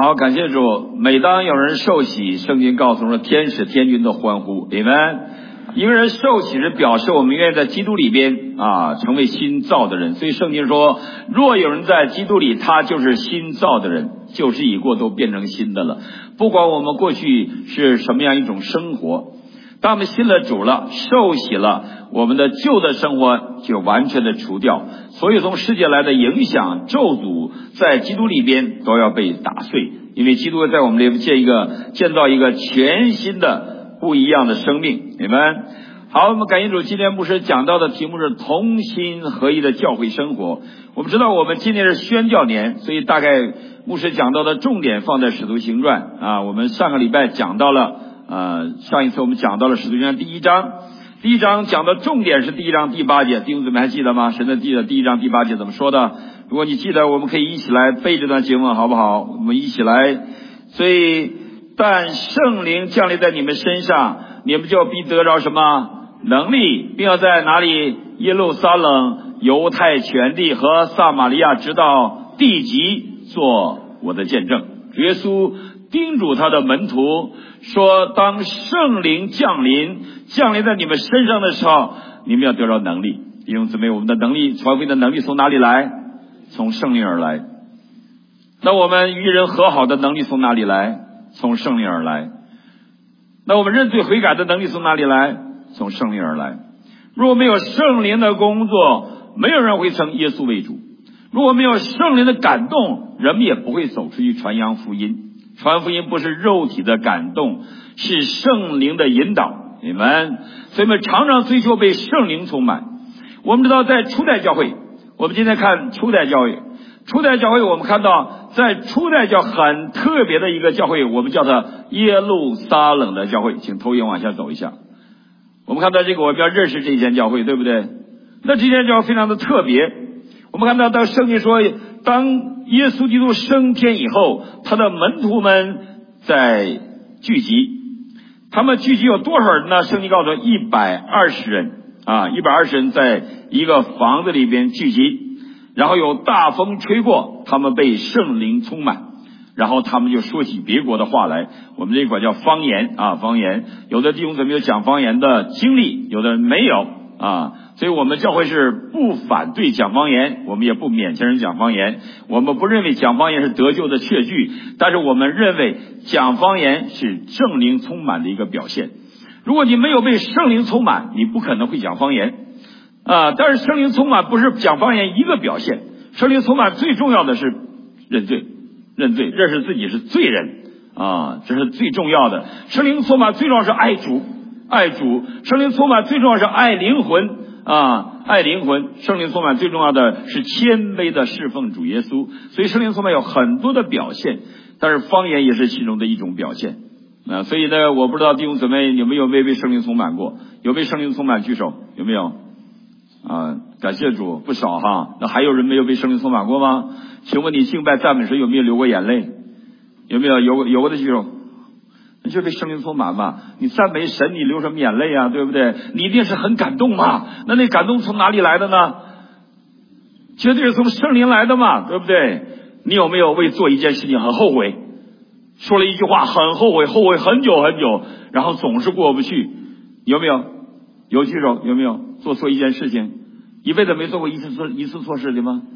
好，感谢主。每当有人受洗，圣经告诉我们，天使天军都欢呼。你们一个人受洗是表示我们愿意在基督里边成为新造的人。所以圣经说，若有人在基督里，他就是新造的人，旧事已过，都变成新的了。不管我们过去是什么样一种生活，当我们信了主了，受洗了，我们的旧的生活就完全的除掉，所有从世界来的影响咒诅在基督里边都要被打碎，因为基督在我们里面建造一个全新的不一样的生命。你们好，我们感谢主。今天牧师讲到的题目是同心合一的教会生活。我们知道我们今年是宣教年，所以大概牧师讲到的重点放在使徒行传我们上个礼拜讲到了上一次我们讲到了使徒行传第一章讲的重点是第一章第8节，弟兄姊妹还记得吗？神的第一章第8节怎么说的？如果你记得，我们可以一起来背这段经文好不好？我们一起来。所以但圣灵降临在你们身上，你们就必得着什么能力，并要在哪里？耶路撒冷、犹太全地和撒玛利亚直到地极做我的见证。耶稣叮嘱他的门徒说，当圣灵降临在你们身上的时候，你们要得着能力。弟兄姊妹，我们的能力，传福音的能力从哪里来？从圣灵而来。那我们与人和好的能力从哪里来？从圣灵而来。那我们认罪悔改的能力从哪里来？从圣灵而来。如果没有圣灵的工作，没有人会称耶稣为主。如果没有圣灵的感动，人们也不会走出去传扬福音。传福音不是肉体的感动，是圣灵的引导。你们，所以我们常常追求被圣灵充满。我们知道在初代教会，我们今天看初代教会，我们看到在初代教很特别的一个教会，我们叫它耶路撒冷的教会。请投影往下走一下。我们看到这个，我们要认识这间教会，对不对？那这间教会非常的特别。我们看到当圣经说，当耶稣基督升天以后，他的门徒们在聚集。他们聚集有多少人呢？圣经告诉我120人120人在一个房子里边聚集，然后有大风吹过，他们被圣灵充满，然后他们就说起别国的话来。我们这一管叫方言方言。有的弟兄姊妹有讲方言的经历，有的人没有所以我们教会是不反对讲方言，我们也不勉强人讲方言。我们不认为讲方言是得救的确据，但是我们认为讲方言是圣灵充满的一个表现。如果你没有被圣灵充满，你不可能会讲方言但是圣灵充满不是讲方言一个表现，圣灵充满最重要的是认罪，认识自己是罪人这是最重要的。圣灵充满最重要是爱主，圣灵充满最重要是爱灵魂圣灵充满最重要的是谦卑的侍奉主耶稣。所以圣灵充满有很多的表现，但是方言也是其中的一种表现所以呢，我不知道弟兄姊妹有没有被圣灵充满过？有被圣灵充满举手，有没有感谢主，不少那还有人没有被圣灵充满过吗？请问你敬拜赞美时有没有流过眼泪？有没有？有过的举手。那就被圣灵充满嘛。你赞美神，你流什么眼泪对不对？你一定是很感动嘛。那感动从哪里来的呢？绝对是从圣灵来的嘛，对不对？你有没有为做一件事情很后悔，说了一句话很后悔很久很久，然后总是过不去？有没有？有举手。有没有做错一件事情一辈子没做过一次错事的吗？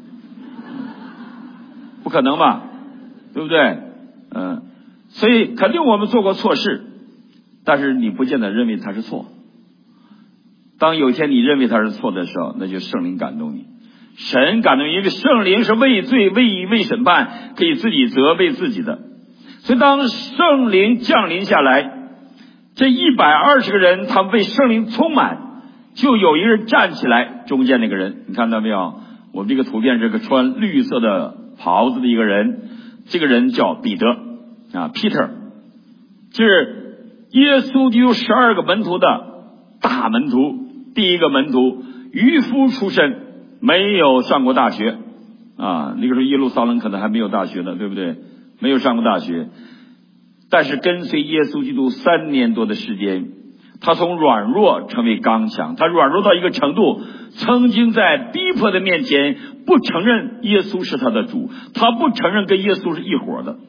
不可能吧，对不对？所以肯定我们做过错事，但是你不见得认为它是错。当有一天你认为它是错的时候，那就圣灵感动你，神感动你，因为圣灵是为罪为审判，可以自己责备自己的。所以当圣灵降临下来，这120个人他们被圣灵充满，就有一个人站起来，中间那个人你看到没有？我们这个图片是个穿绿色的袍子的一个人，这个人叫彼得Peter， 是耶稣基督12个门徒的大门徒，第一个门徒，渔夫出身，没有上过大学那个时候耶路撒冷可能还没有大学呢，对不对？没有上过大学，但是跟随耶稣基督3年多的时间，他从软弱成为刚强。他软弱到一个程度，曾经在逼迫的面前不承认耶稣是他的主，他不承认跟耶稣是一伙的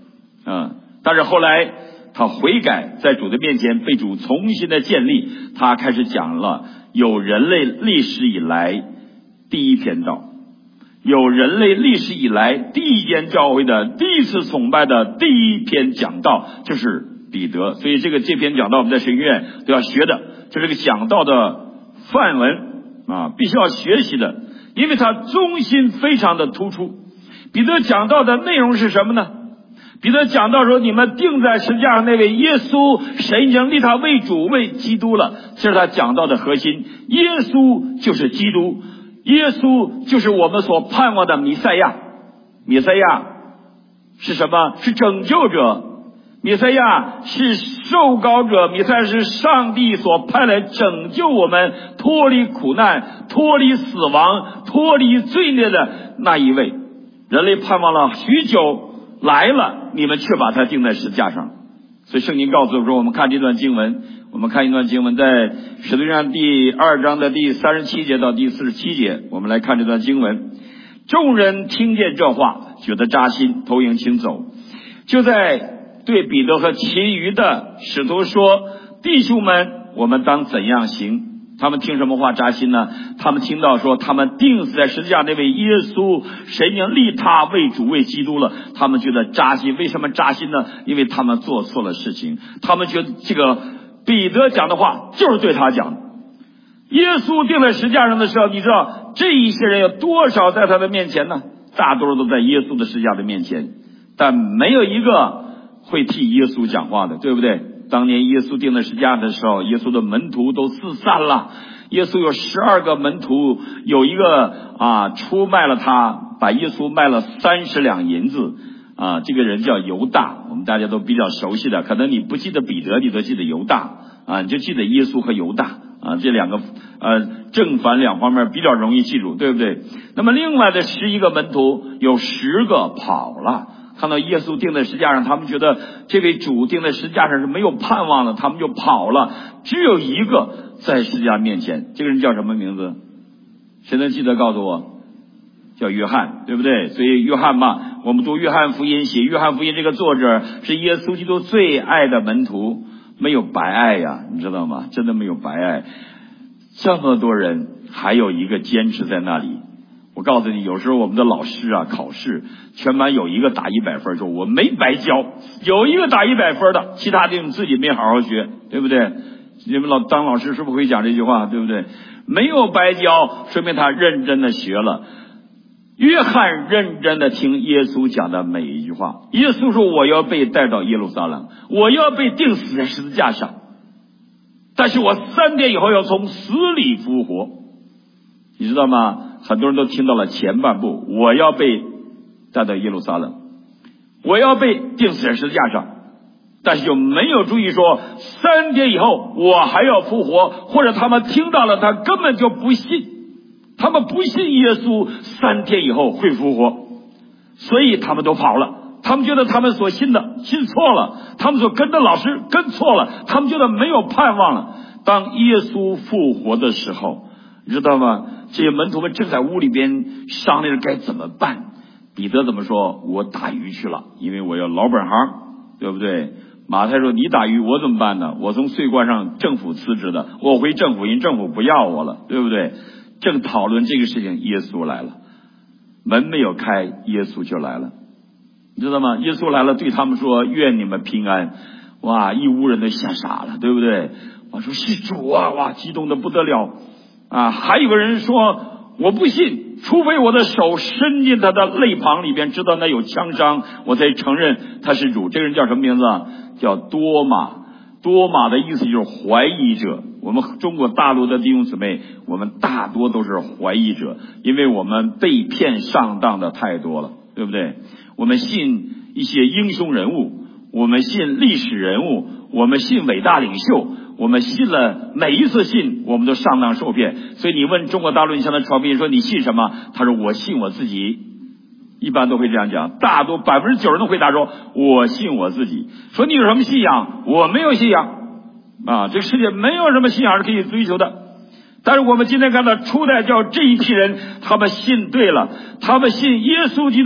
但是后来他悔改，在主的面前被主重新的建立，他开始讲了有人类历史以来第一篇道，有人类历史以来第一间教会的第一次崇拜的第一篇讲道，就是彼得。所以这篇讲道我们在神学院都要学的，这是个讲道的范文必须要学习的，因为它中心非常的突出。彼得讲道的内容是什么呢？彼得讲到说，你们钉在十字架上那位耶稣，神已经立他为主为基督了，这是他讲到的核心。耶稣就是基督，耶稣就是我们所盼望的弥赛亚。弥赛亚是什么？是拯救者，弥赛亚是受膏者，弥赛亚是上帝所派来拯救我们脱离苦难，脱离死亡，脱离罪孽的那一位。人类盼望了许久，来了，你们却把它钉在十字架上。所以圣经告诉我说，我们看这段经文，我们看一段经文，在使徒行传第2章的第37节到第47节，我们来看这段经文。众人听见这话，觉得扎心，投营请走，就在对彼得和其余的使徒说，弟兄们，我们当怎样行？他们听什么话扎心呢？他们听到说他们钉死在十字架那位耶稣，神已经立他为主为基督了，他们觉得扎心。为什么扎心呢？因为他们做错了事情。他们觉得这个彼得讲的话就是对他讲的。耶稣钉在十字架上的时候，你知道这一些人有多少在他的面前呢？大多数都在耶稣的十字架的面前，但没有一个会替耶稣讲话的，对不对？当年耶稣钉在十字架的时候，耶稣的门徒都四散了。耶稣有12个门徒，有一个出卖了他，把耶稣卖了30两银子这个人叫犹大，我们大家都比较熟悉的。可能你不记得彼得，你都记得犹大你就记得耶稣和犹大这两个正反两方面比较容易记住，对不对？那么另外的11个门徒有10个跑了，看到耶稣钉在十字架上，他们觉得这位主钉在十字架上是没有盼望的，他们就跑了。只有一个在十字架面前，这个人叫什么名字？谁能记得告诉我？叫约翰，对不对？所以约翰嘛，我们读约翰福音，写约翰福音这个作者是耶稣基督最爱的门徒，没有白爱呀，你知道吗？真的没有白爱。这么多人，还有一个坚持在那里。我告诉你，有时候我们的老师考试全班有一个打100分，说我没白教，有一个打100分的，其他的你们自己没好好学，对不对？你们当老师是不是会讲这句话，对不对？没有白教，说明他认真的学了。约翰认真的听耶稣讲的每一句话。耶稣说，我要被带到耶路撒冷，我要被钉死在十字架上，但是我3天以后要从死里复活。你知道吗？很多人都听到了前半部，我要被带到耶路撒冷，我要被钉死在十字架上，但是就没有注意说3天以后我还要复活，或者他们听到了他根本就不信，他们不信耶稣3天以后会复活，所以他们都跑了。他们觉得他们所信的信错了，他们所跟的老师跟错了，他们觉得没有盼望了。当耶稣复活的时候，你知道吗？这些门徒们正在屋里边商量着该怎么办。彼得怎么说？我打鱼去了，因为我要老本行，对不对？马太说，你打鱼，我怎么办呢？我从税关上政府辞职的，我回政府，因政府不要我了，对不对？正讨论这个事情，耶稣来了，门没有开，耶稣就来了，你知道吗？耶稣来了，对他们说，愿你们平安。哇，一屋人都吓傻了，对不对？我说是主啊！哇，激动的不得了还有个人说，我不信，除非我的手伸进他的肋旁里边，知道那有枪伤，我才承认他是主。这个人叫什么名字？叫多马。多马的意思就是怀疑者。我们中国大陆的弟兄姊妹，我们大多都是怀疑者，因为我们被骗上当的太多了，对不对？我们信一些英雄人物，我们信历史人物，我们信伟大领袖，我们信了，每一次信我们都上当受骗。所以你问中国大陆你向他传播说你信什么，他说我信我自己，一般都会这样讲，大多90%人都回答说我信我自己。说你有什么信仰？我没有信仰这个世界没有什么信仰是可以追求的。但是我们今天看到初代教这一批人，他们信对了，他们信耶稣基督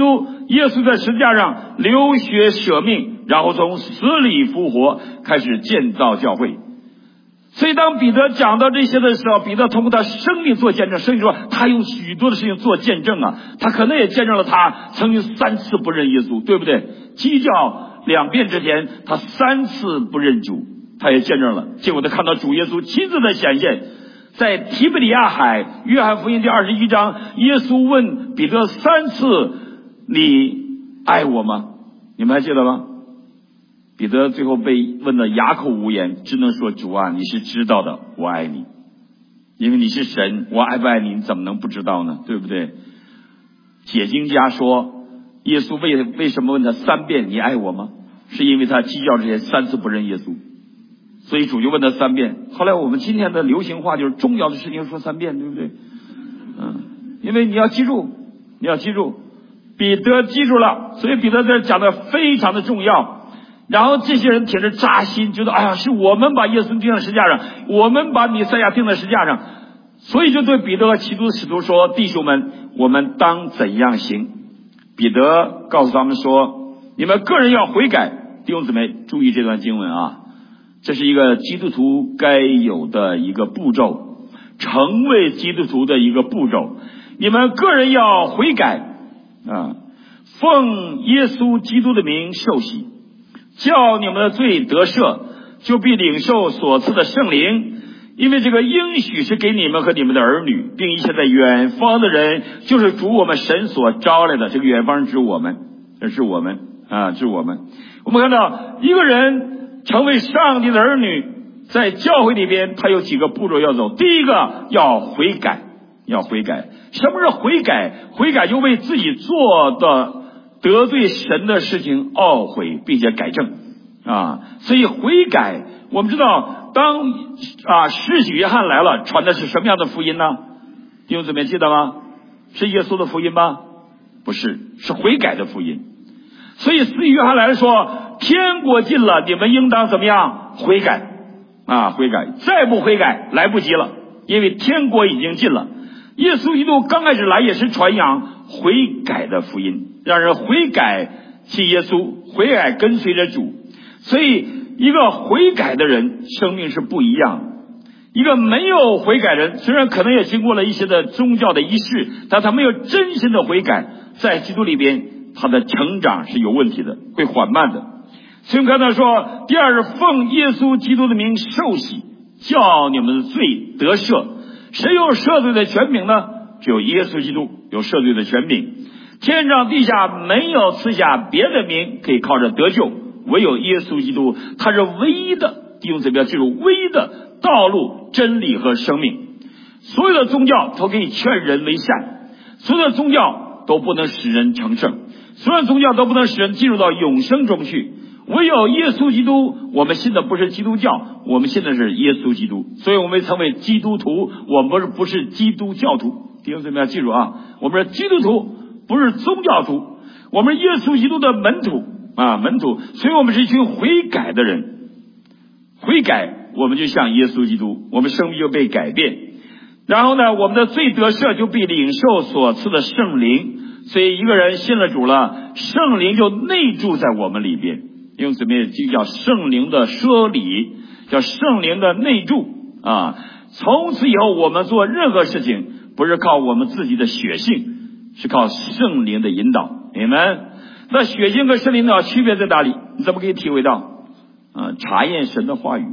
耶稣在十字架上流血舍命，然后从死里复活，开始建造教会。所以当彼得讲到这些的时候，彼得通过他生命做见证。圣经说他用许多的事情做见证啊，他可能也见证了他曾经3次不认耶稣，对不对？鸡叫2遍之前，他3次不认主，他也见证了。结果他看到主耶稣亲自的显现，在提比里亚海，约翰福音第21章，耶稣问彼得3次：你爱我吗？你们还记得吗？彼得最后被问得哑口无言，只能说：主啊，你是知道的，我爱你。因为你是神，我爱不爱你，你怎么能不知道呢？对不对？解经家说，耶稣为什么问他3遍你爱我吗？是因为他鸡叫之前3次不认耶稣，所以主就问他3遍。后来我们今天的流行话就是重要的事情说3遍，对不对？因为你要记住，彼得记住了，所以彼得在讲的非常的重要。然后这些人挺着扎心，觉得哎呀，是我们把耶稣钉在十字架上，我们把弥赛亚钉在十字架上，所以就对彼得和其他使徒说：弟兄们，我们当怎样行？彼得告诉他们说：你们个人要悔改。弟兄姊妹，注意这段经文啊，这是一个基督徒该有的一个步骤，成为基督徒的一个步骤。你们个人要悔改啊，奉耶稣基督的名受洗，叫你们的罪得赦，就必领受所赐的圣灵。因为这个应许是给你们和你们的儿女，并一切在远方的人，就是主我们神所招来的。这个远方指我们，指我们。我们看到一个人成为上帝的儿女，在教会里边他有几个步骤要走。第一个要悔改，什么是悔改？悔改就为自己做的得罪神的事情懊悔，并且改正啊。所以悔改，我们知道当施洗约翰来了，传的是什么样的福音呢？弟兄姊妹记得吗？是耶稣的福音吗？不是，是悔改的福音。所以施洗约翰来说，天国近了，你们应当怎么样？悔改，再不悔改来不及了，因为天国已经近了。耶稣基督刚开始来也是传扬悔改的福音，让人悔改信耶稣，悔改跟随着主。所以一个悔改的人生命是不一样的。一个没有悔改的人，虽然可能也经过了一些的宗教的仪式，但他没有真心的悔改，在基督里边他的成长是有问题的，会缓慢的。所以我们看到说，第二是奉耶稣基督的名受洗，叫你们的罪得赦。谁有赦罪的权柄呢？只有耶稣基督有赦罪的权柄。天上地下没有赐下别的名可以靠着得救，唯有耶稣基督，他是唯一的，弟兄姊妹要记住，唯一的道路、真理和生命。所有的宗教都可以劝人为善，所有的宗教都不能使人成圣，所有的宗教都不能使人进入到永生中去。唯有耶稣基督，我们信的不是基督教，我们信的是耶稣基督，所以我们称为基督徒，我们不是基督教徒。弟兄姊妹要记住啊，我们是基督徒，不是宗教徒，我们是耶稣基督的门徒，所以我们是一群悔改的人。悔改，我们就像耶稣基督，我们生命就被改变。然后呢，我们的罪得赦，就必领受所赐的圣灵。所以一个人信了主了，圣灵就内住在我们里边。因此就叫圣灵的奢礼，叫圣灵的内住啊。从此以后我们做任何事情不是靠我们自己的血性，是靠圣灵的引导。你们那血性和圣灵的区别在哪里？你怎么可以体会到？查验神的话语，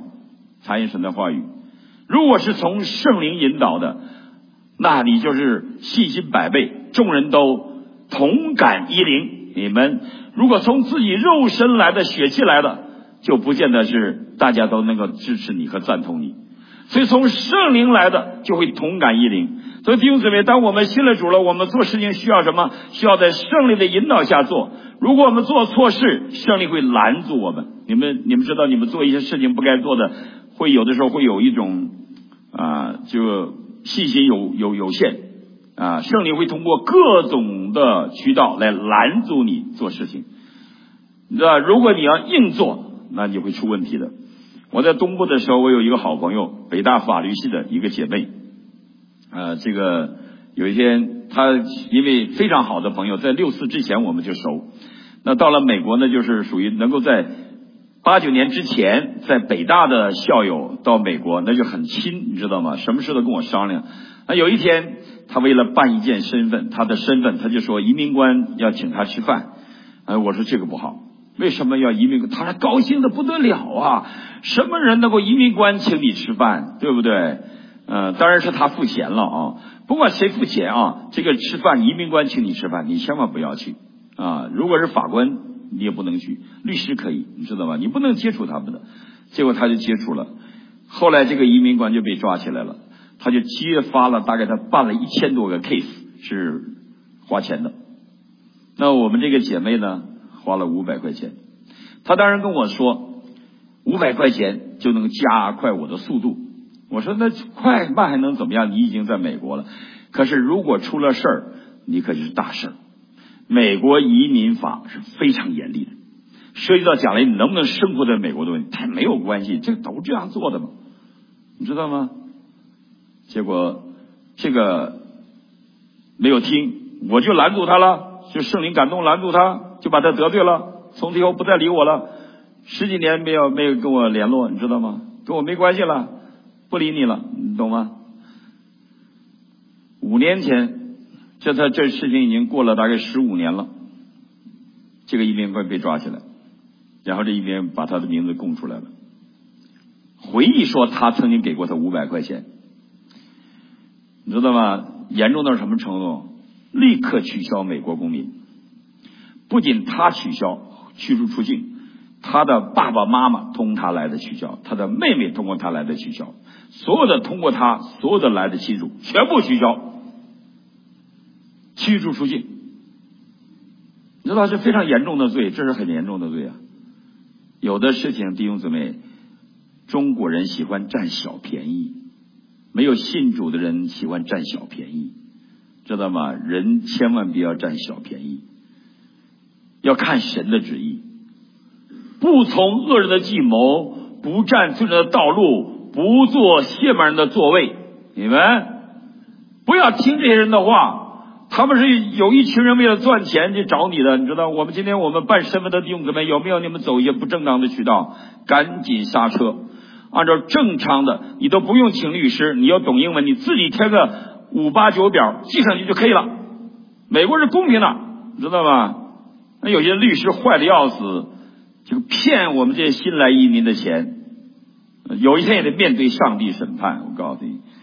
如果是从圣灵引导的，那你就是信心百倍，众人都同感一灵。你们如果从自己肉身来的、血气来的，就不见得是大家都能够支持你和赞同你。所以从圣灵来的就会同感一灵。所以弟兄姊妹，当我们信了主了，我们做事情需要什么？需要在圣灵的引导下做。如果我们做错事，圣灵会拦阻我们。你们知道，你们做一些事情不该做的，会有的时候会有一种就信心有限圣灵会通过各种的渠道来拦阻你做事情。你知道，如果你要硬做，那你会出问题的。我在东部的时候，我有一个好朋友，北大法律系的一个姐妹，这个有一天他因为非常好的朋友，在64之前我们就熟，那到了美国呢，就是属于能够在89年之前在北大的校友到美国那就很亲，你知道吗？什么事都跟我商量。那有一天他为了办一件身份，他的身份他就说移民官要请他吃饭。我说这个不好，为什么要移民官？他说高兴的不得了啊，什么人能够移民官请你吃饭，对不对？当然是他付钱了啊，不管谁付钱啊，这个吃饭移民官请你吃饭你千万不要去啊。如果是法官你也不能去，律师可以，你知道吗？你不能接触他们的。结果他就接触了，后来这个移民官就被抓起来了，他就揭发了，大概他办了1000多个 case 是花钱的。那我们这个姐妹呢花了500块钱，她当然跟我说500块钱就能加快我的速度。我说那快慢还能怎么样？你已经在美国了，可是如果出了事儿，你可就是大事儿。美国移民法是非常严厉的，涉及到将来你能不能生活在美国的问题，它没有关系，这都这样做的嘛，你知道吗？结果这个没有听，我就拦住他了，就圣灵感动拦住他，就把他得罪了，从此以后不再理我了，10几年没有跟我联络，你知道吗？跟我没关系了，不理你了，你懂吗？5年前这事情已经过了大概15年了，这个移民官被抓起来，然后这移民把他的名字供出来了，回忆说他曾经给过他500块钱，你知道吗？严重到什么程度？立刻取消美国公民，不仅他取消驱逐出境，他的爸爸妈妈通他来的取消，他的妹妹通过他来的取消，所有的通过他所有的来的亲属全部取消，驱逐出境。你知道是非常严重的罪，这是很严重的罪啊。有的事情弟兄姊妹，中国人喜欢占小便宜，没有信主的人喜欢占小便宜，知道吗？人千万不要占小便宜，要看神的旨意，不从恶人的计谋，不占罪人的道路，不坐亵慢人的座位。你们不要听这些人的话，他们是有一群人为了赚钱去找你的，你知道。今天我们办身份的弟兄姊妹，有没有你们走一些不正当的渠道？赶紧刹车，按照正常的，你都不用请律师，你要懂英文，你自己填个589表记上去就可以了。美国是公平的，你知道吗？那有些律师坏的要死，就骗我们这些新来移民的钱，有一天也得面对上帝审判。我告诉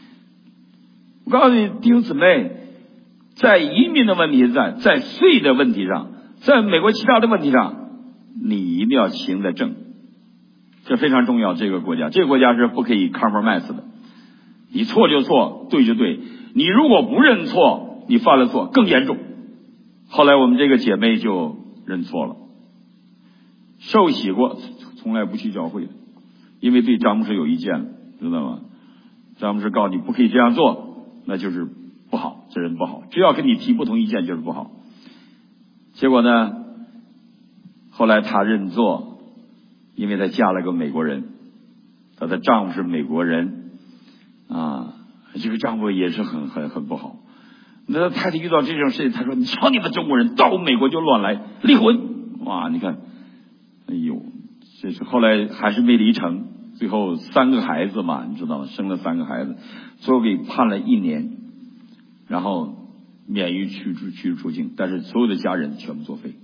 你弟兄姊妹，在移民的问题上，在税的问题上，在美国其他的问题上，你一定要行得正，这非常重要。这个国家是不可以 compromise 的，你错就错，对就对，你如果不认错，你犯了错更严重。后来我们这个姐妹就认错了，受洗过，从来不去教会的，因为对张牧师有意见了，知道吗？张牧师告诉你不可以这样做，那就是不好，这人不好，只要跟你提不同意见就是不好。结果呢，后来她认错，因为她嫁了个美国人，她的丈夫是美国人啊，这个丈夫也是很不好。那太太遇到这种事情，她说：“你瞧你们中国人到美国就乱来，离婚。”哇，你看，哎呦，这是后来还是没离成，最后3个孩子嘛，你知道吗？生了3个孩子，最后给判了1年，然后免于驱逐出境，但是所有的家人全部作废。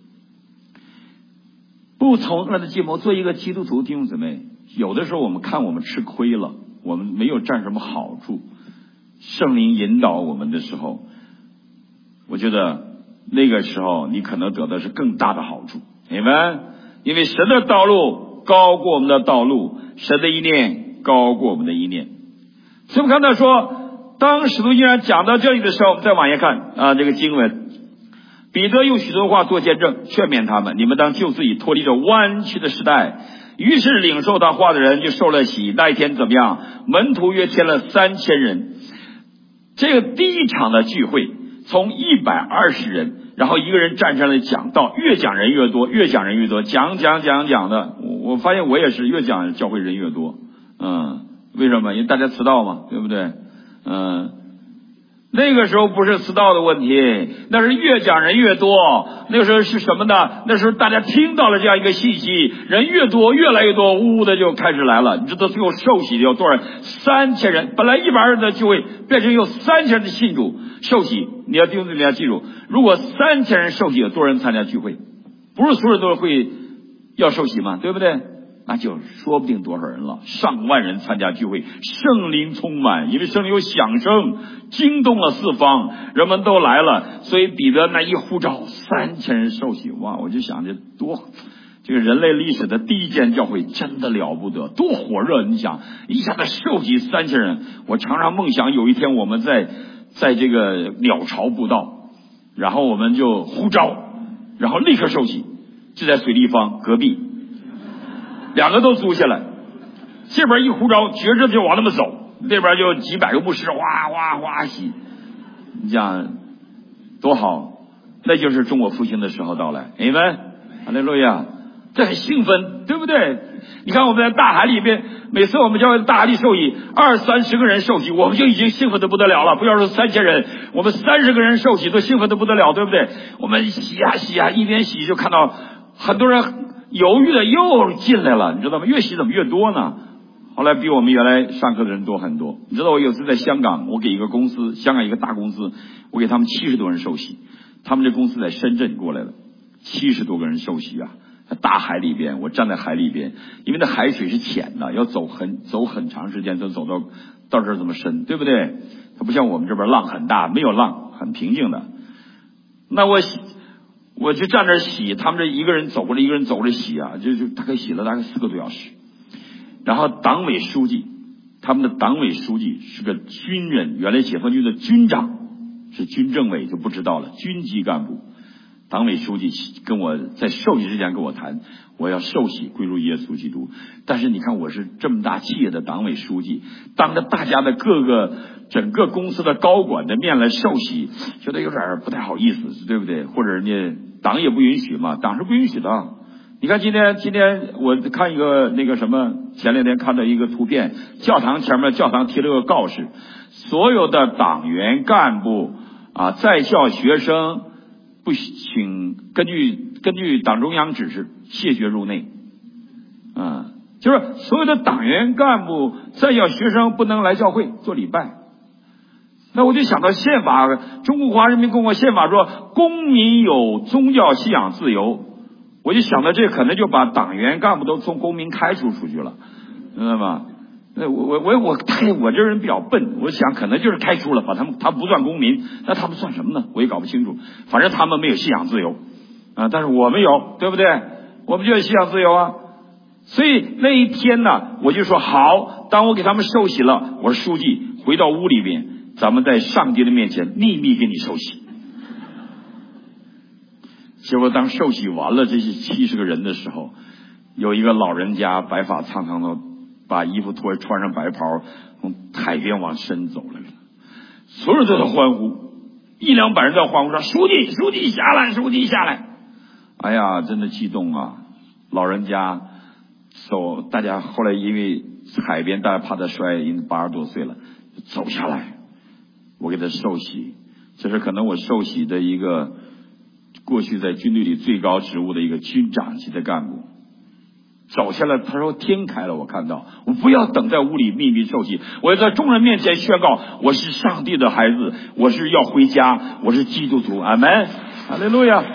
不从恶的计谋，做一个基督徒弟兄姊妹，有的时候我们看我们吃亏了，我们没有占什么好处，圣灵引导我们的时候，我觉得那个时候你可能得的是更大的好处。你们因为神的道路高过我们的道路，神的意念高过我们的意念。所以我们看到说，当使徒依然讲到这里的时候，我们再往下看这个经文，彼得用许多话做见证，劝勉他们，你们当救自己，脱离这弯曲的时代。于是领受他话的人就受了洗。那一天怎么样？门徒约添了3000人。这个第一场的聚会从120人，然后一个人站上来讲道，越讲人越多，越讲人越多，讲的，我发现我也是越讲教会人越多。为什么？因为大家迟到嘛，对不对？ 那个时候不是迟到的问题，那是越讲人越多。那个时候是什么呢？那时候大家听到了这样一个信息，人越多，越来越多，呜呜的就开始来了。你知道最后受洗有多少人？3000人，本来100人的聚会变成有3000人的信主受洗。你要听，你要记住，如果3000人受洗，有多少人参加聚会？不是所有人都会要受洗吗？对不对？那就说不定多少人了，上万人参加聚会，圣灵充满，因为圣灵有响声，惊动了四方，人们都来了。所以彼得那一呼召，3000人受洗，哇！我就想这个人类历史的第一间教会真的了不得，多火热！你想一下子受洗3000人，我常常梦想有一天我们在这个鸟巢布道，然后我们就呼召，然后立刻受洗，就在水立方隔壁。2个都租下来，这边一呼召，觉着就往那么走，那边就几百个牧师，哇哇哇洗，你讲多好！那就是中国复兴的时候到来，阿们，哈利路亚！这很兴奋，对不对？你看我们在大海里边，每次我们教会大海里受洗，20-30个人受洗，我们就已经兴奋的不得了了。不要说3000人，我们30个人受洗都兴奋的不得了，对不对？我们洗啊洗啊，一边洗就看到很多人犹豫的又进来了，你知道吗？越洗怎么越多呢？后来比我们原来上课的人多很多。你知道我有次在香港，我给一个公司，香港一个大公司，我给他们70多人受洗。他们这公司在深圳过来的，70多个人受洗啊，在大海里边，我站在海里边，因为那海水是浅的，要走很长时间才走到这儿这么深，对不对？它不像我们这边浪很大，没有浪，很平静的。那我就站那儿洗，他们这一个人走过来，一个人走过来洗啊，就大概洗了大概4个多小时。然后党委书记，他们的党委书记是个军人，原来解放军的军长，是军政委就不知道了，军级干部。党委书记跟我在受洗之前跟我谈，我要受洗归入耶稣基督。但是你看我是这么大企业的党委书记，当着大家的整个公司的高管的面来受洗，觉得有点不太好意思，对不对？或者人家党也不允许嘛，党是不允许的。你看今天我看一个那个什么，前2天看到一个图片，教堂前面教堂贴了个告示，所有的党员干部啊，在校学生不请根据党中央指示谢绝入内，就是所有的党员干部在校学生不能来教会做礼拜。那我就想到宪法，中国华人民共和国宪法说公民有宗教信仰自由，我就想到这可能就把党员干部都从公民开除出去了，知道吗？我这人比较笨，我想可能就是开除了，把他不算公民，那他们算什么呢？我也搞不清楚。反正他们没有信仰自由啊，但是我们有，对不对？我们就有信仰自由啊。所以那一天呢，我就说好，当我给他们受洗了，我说书记回到屋里边，咱们在上帝的面前秘密给你受洗。结果当受洗完了这些70个人的时候，有一个老人家白发苍苍的，把衣服脱，穿上白袍，从海边往深走来了。所有人都在欢呼，100-200人在欢呼说：“书记下来，书记下来！”哎呀，真的激动啊！老人家大家后来因为海边，大家怕他摔，因为80多岁了，走下来。我给他受洗，这是可能我受洗的一个过去在军队里最高职务的一个军长级的干部。走下来，他说天开了，我看到，我不要等在屋里秘密受洗，我要在众人面前宣告，我是上帝的孩子，我是要回家，我是基督徒，阿们，哈利路亚。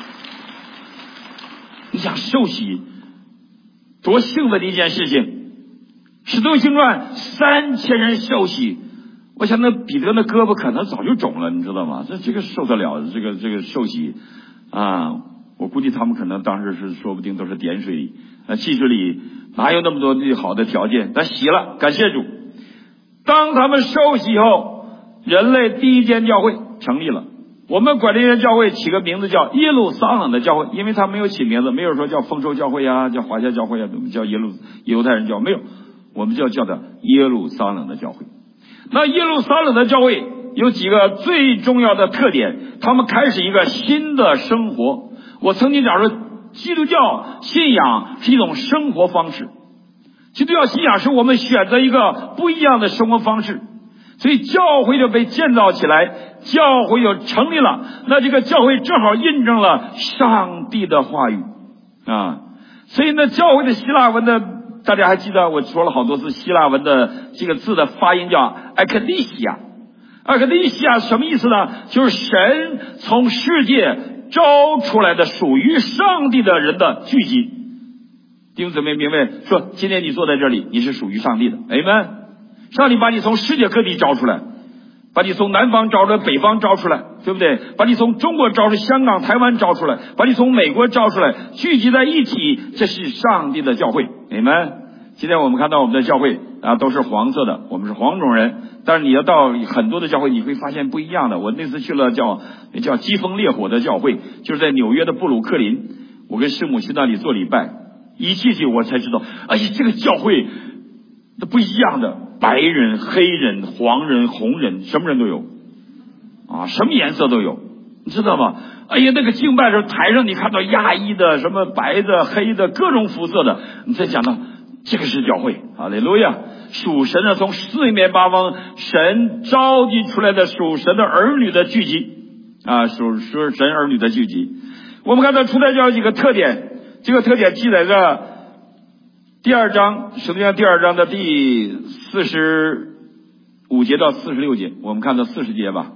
你想受洗多兴奋的一件事情，使徒行传3000人受洗，我想那彼得的胳膊可能早就肿了，你知道吗？这个受得了这个受洗啊？我估计他们可能当时是说不定都是点水里，汽水里哪有那么多好的条件？但洗了，感谢主。当他们受洗以后，人类第一间教会成立了。我们管这间教会起个名字叫耶路撒冷的教会，因为他没有起名字，没有说叫丰收教会啊，叫华夏教会啊，我们叫犹太人教，没有，我们叫的耶路撒冷的教会。那耶路撒冷的教会有几个最重要的特点，他们开始一个新的生活。我曾经讲说，基督教信仰是一种生活方式，基督教信仰是我们选择一个不一样的生活方式。 所以教会就被建造起来，教会就成立了。那这个教会正好印证了上帝的话语啊。所以呢，教会的希腊文的，大家还记得我说了好多次，希腊文的这个字的发音叫艾克利西亚。艾克利西亚什么意思呢？就是神从世界招出来的属于上帝的人的聚集。弟兄姊妹明白说，今天你坐在这里，你是属于上帝的。Amen。上帝把你从世界各地招出来，把你从南方招出来，北方招出来，对不对？把你从中国招出来，香港、台湾招出来，把你从美国招出来，聚集在一起，这是上帝的教会。Amen。今天我们看到我们的教会啊，都是黄色的，我们是黄种人。但是你要到很多的教会，你会发现不一样的。我那次去了叫疾风烈火的教会，就是在纽约的布鲁克林。我跟师母去那里做礼拜，一进去我才知道，哎呀，这个教会都不一样的，白人、黑人、黄人、红人，什么人都有啊，什么颜色都有，你知道吗？哎呀，那个敬拜的时候，台上你看到亚裔的、什么白的、黑的，各种肤色的，你才想到这个是教会。哈利路亚！属神的从四面八方，神召集出来的属神的儿女的聚集啊，属神儿女的聚集。我们看到初代教有几个特点，这个特点记载着第二章，使徒行传第二章的第45节到46节，我们看到40节吧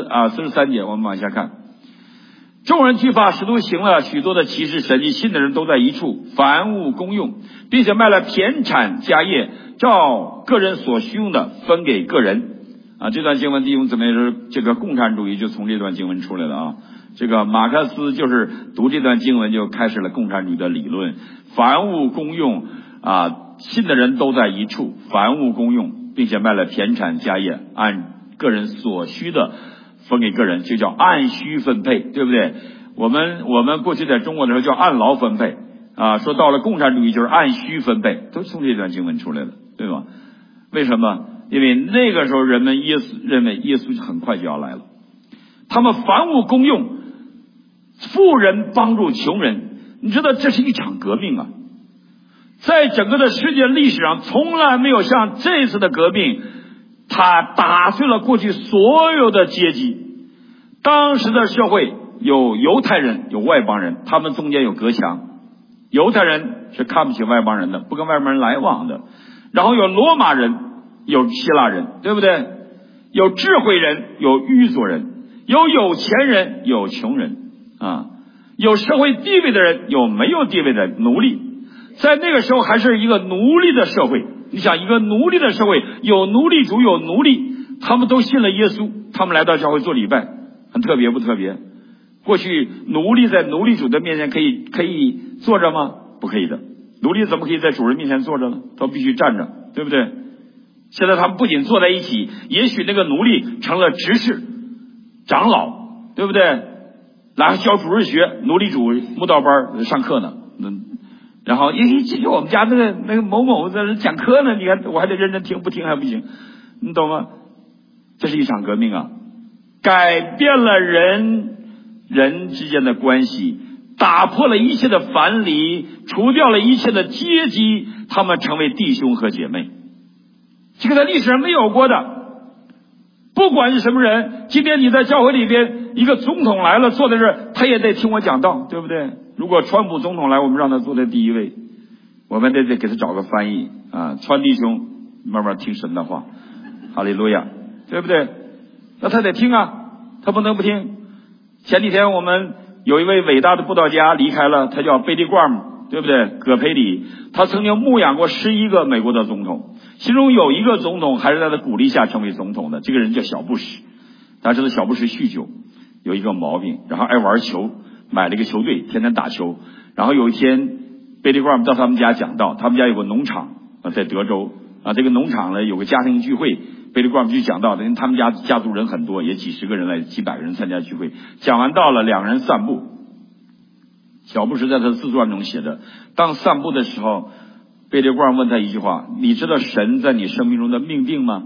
，43节，我们往下看。众人俱发，使徒行了许多的奇事神迹，信的人都在一处，凡物公用，并且卖了田产家业，照个人所需用的分给个人。啊，这段经文弟兄姊妹说，这个共产主义就从这段经文出来了啊。这个马克思就是读这段经文就开始了共产主义的理论，凡物公用啊，信的人都在一处，凡物公用，并且卖了田产家业，按个人所需的分给个人，就叫按需分配，对不对？我们过去在中国的时候叫按劳分配啊，说到了共产主义就是按需分配，都从这段经文出来的，对吧？为什么？因为那个时候人们认为耶稣很快就要来了，他们凡物公用，富人帮助穷人，你知道这是一场革命啊！在整个的世界历史上，从来没有像这次的革命，它打碎了过去所有的阶级。当时的社会有犹太人，有外邦人，他们中间有隔墙。犹太人是看不起外邦人的，不跟外邦人来往的。然后有罗马人，有希腊人，对不对？有智慧人，有愚拙人，有钱人，有穷人啊，有社会地位的人，有没有地位的奴隶。在那个时候还是一个奴隶的社会，你想一个奴隶的社会，有奴隶主，有奴隶，他们都信了耶稣，他们来到教会做礼拜，很特别不特别？过去奴隶在奴隶主的面前可以坐着吗？不可以的。奴隶怎么可以在主人面前坐着呢？他必须站着，对不对？现在他们不仅坐在一起，也许那个奴隶成了执事、长老，对不对？来教主日学，奴隶主慕道班上课呢，然后这是我们家那个某某在这讲课呢，你看我还得认真听，不听还不行，你懂吗？这是一场革命啊，改变了人之间的关系，打破了一切的藩篱，除掉了一切的阶级，他们成为弟兄和姐妹。这个在历史上没有过的。不管是什么人，今天你在教会里边，一个总统来了坐在这儿，他也得听我讲道，对不对？如果川普总统来，我们让他坐在第一位，我们得给他找个翻译啊，川弟兄慢慢听神的话，哈利路亚，对不对？那他得听啊，他不能不听。前几天我们有一位伟大的布道家离开了，他叫贝利冠姆，对不对？葛培理，他曾经牧养过11个美国的总统，其中有一个总统还是在他鼓励下成为总统的，这个人叫小布什。大家知道小布什酗酒，有一个毛病，然后爱玩球，买了一个球队，天天打球。然后有一天贝利冠姆到他们家讲道，他们家有个农场在德州啊，这个农场呢有个家庭聚会，贝利冠姆去讲道，因为他们家族人很多，也几十个人来，几百个人参加聚会。讲完道了，两个人散步。小布什在他的自传中写的，当散步的时候，贝利冠姆问他一句话：你知道神在你生命中的命定吗？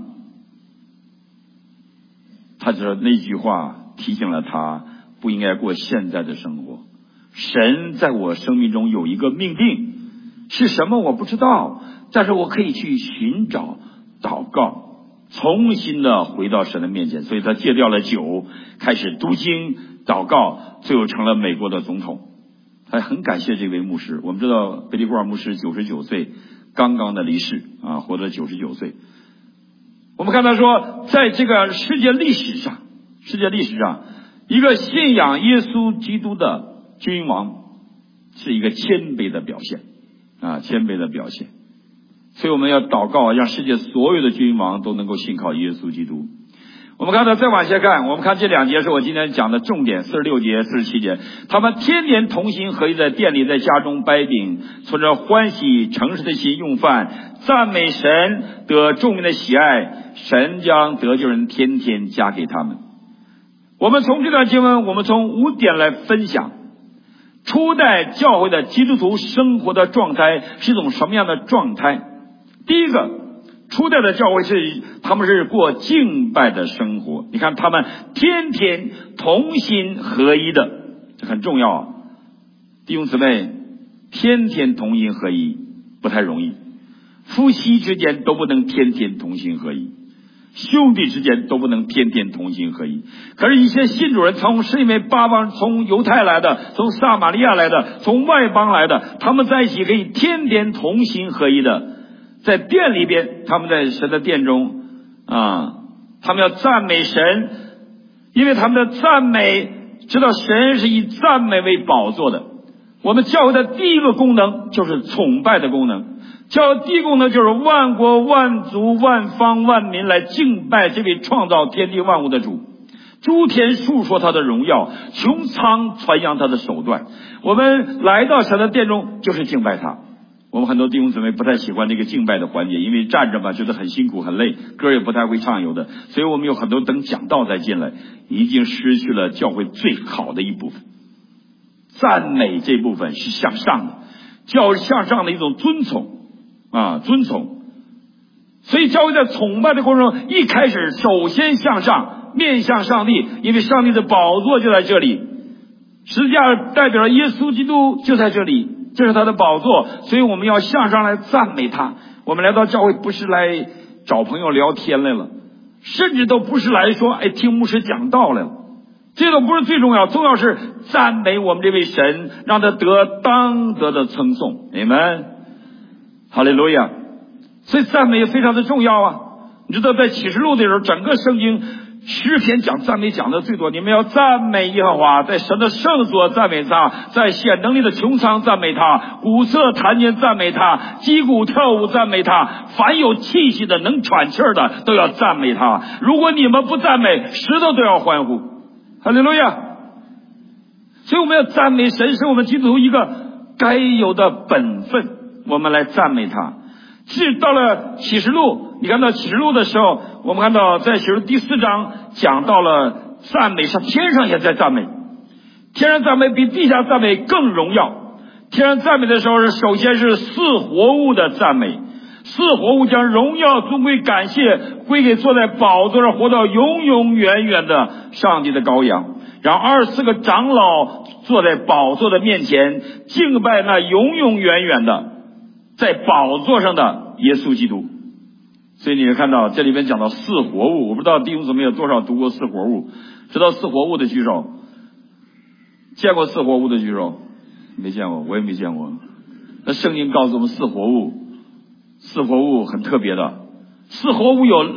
他说那句话提醒了他不应该过现在的生活。神在我生命中有一个命定，是什么我不知道，但是我可以去寻找祷告， 重新的回到神的面前，所以他戒掉了酒，开始读经祷告，最后成了美国的总统。还很感谢这位牧师。我们知道贝利库尔牧师99岁刚刚的离世啊，活了99岁。我们看到说，在这个世界历史上，一个信仰耶稣基督的君王是一个谦卑的表现啊，谦卑的表现。所以我们要祷告，让世界所有的君王都能够信靠耶稣基督。我们看到再往下看，我们看这2节是我今天讲的重点，46节、47节。他们天天同心合一，在店里，在家中掰饼，存着欢喜诚实的心用饭，赞美神，得众民的喜爱。神将得救人天天加给他们。我们从这段经文，我们从5点来分享初代教会的基督徒生活的状态是一种什么样的状态。第一个，初代的教会他们是过敬拜的生活。你看他们天天同心合一的，这很重要啊。弟兄姊妹，天天同心合一不太容易，夫妻之间都不能天天同心合一，兄弟之间都不能天天同心合一。可是一些信主人，从世界八方，从犹太来的，从撒玛利亚来的，从外邦来的，他们在一起可以天天同心合一的。在殿里边，他们在神的殿中啊，他们要赞美神，因为他们的赞美知道神是以赞美为宝座的。我们教会的第一个功能就是崇拜的功能，教会第一功能就是万国万族万方万民来敬拜这位创造天地万物的主，诸天述说他的荣耀，穹苍传扬他的手段。我们来到神的殿中就是敬拜他。我们很多弟兄姊妹不太喜欢这个敬拜的环节，因为站着吧觉得很辛苦很累，歌也不太会唱有的，所以我们有很多等讲道再进来，已经失去了教会最好的一部分。赞美这部分是向上的，教会向上的一种尊崇啊，尊崇。所以教会在崇拜的过程中，一开始首先向上，面向上帝，因为上帝的宝座就在这里，十字架代表了耶稣基督就在这里，这是他的宝座，所以我们要向上来赞美他。我们来到教会不是来找朋友聊天来了，甚至都不是来说听牧师讲道来了，这都不是最重要，重要是赞美我们这位神，让他得当得的称颂。你们哈利路亚。所以赞美也非常的重要啊。你知道在启示录的时候，整个圣经诗篇讲赞美讲的最多，你们要赞美耶和华，在神的圣所赞美他，在显能力的穹苍赞美他，鼓瑟弹琴赞美他，击鼓跳舞赞美他，凡有气息的能喘气儿的都要赞美他。如果你们不赞美，石头都要欢呼。哈利路亚。所以我们要赞美神，是我们基督徒一个该有的本分，我们来赞美他。是到了启示录，你看到启示录的时候，我们看到在启示录第4章讲到了赞美上，天上也在赞美，天上赞美比地下赞美更荣耀。天上赞美的时候，首先是4活物的赞美，4活物将荣耀尊贵感谢归给坐在宝座上活到永永远远的上帝的羔羊，然后24个长老坐在宝座的面前敬拜那永永远远的在宝座上的耶稣基督。所以你看到这里面讲到4活物，我不知道弟兄姊妹有多少读过4活物，知道4活物的举手，见过4活物的举手。没见过，我也没见过。那圣经告诉我们4活物，4活物很特别的，4活物有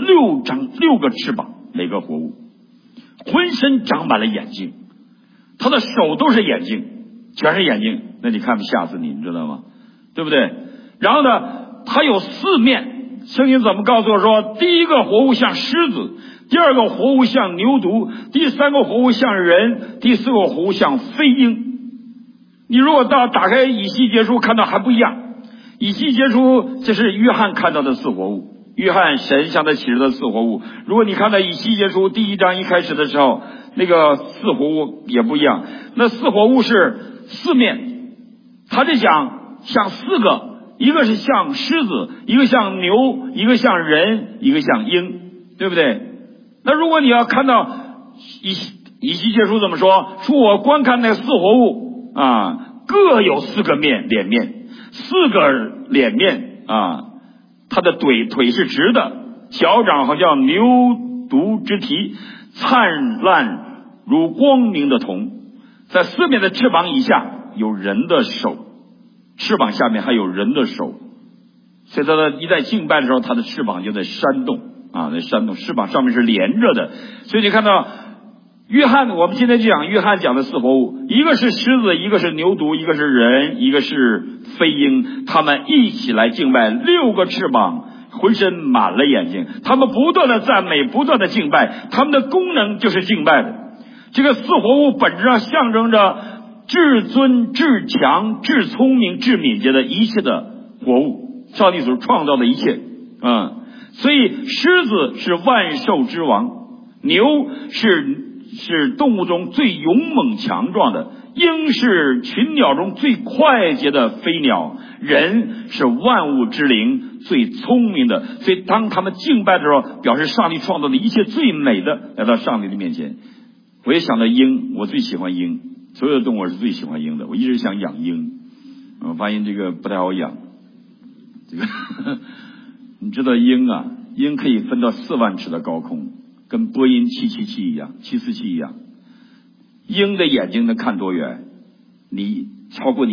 6个翅膀，每个活物浑身长满了眼睛，他的手都是眼睛，全是眼睛，那你看吓死你，你知道吗？对不对？然后呢，它有4面，圣经怎么告诉我说，第一个活物像狮子，第二个活物像牛犊，第三个活物像人，第四个活物像飞鹰。你如果打开以西结书看到还不一样，以西结书这是约翰看到的4活物，约翰神向他启示的4活物。如果你看到以西结书第1章一开始的时候，那个4活物也不一样，那4活物是4面，他就讲像4个，一个是像狮子，一个像牛，一个像人，一个像鹰，对不对？那如果你要看到以西结书怎么说，说我观看那4活物啊，各有4个脸面，4个脸面啊，他的腿是直的， 脚掌好像牛犊之蹄，灿烂如光明的铜。在四面的翅膀以下有人的手，翅膀下面还有人的手，所以他的一在敬拜的时候，他的翅膀就在扇动啊，在扇动，翅膀上面是连着的。所以你看到约翰，我们今天就讲约翰讲的四活物，一个是狮子，一个是牛犊，一个是人，一个是飞鹰，他们一起来敬拜，6个翅膀，浑身满了眼睛，他们不断的赞美，不断的敬拜，他们的功能就是敬拜的。这个四活物本质上象征着至尊、至强、至聪明、至敏捷的一切的活物，上帝所创造的一切。所以狮子是万兽之王，牛是动物中最勇猛强壮的，鹰是群鸟中最快捷的飞鸟，人是万物之灵最聪明的。所以当他们敬拜的时候，表示上帝创造的一切最美的来到上帝的面前。我也想到鹰，我最喜欢鹰，所有的动物我是最喜欢鹰的，我一直想养鹰，我发现这个不太好养。这个你知道鹰啊，鹰可以分到4万尺的高空，跟波音777一样，747一样。鹰的眼睛能看多远？你超过你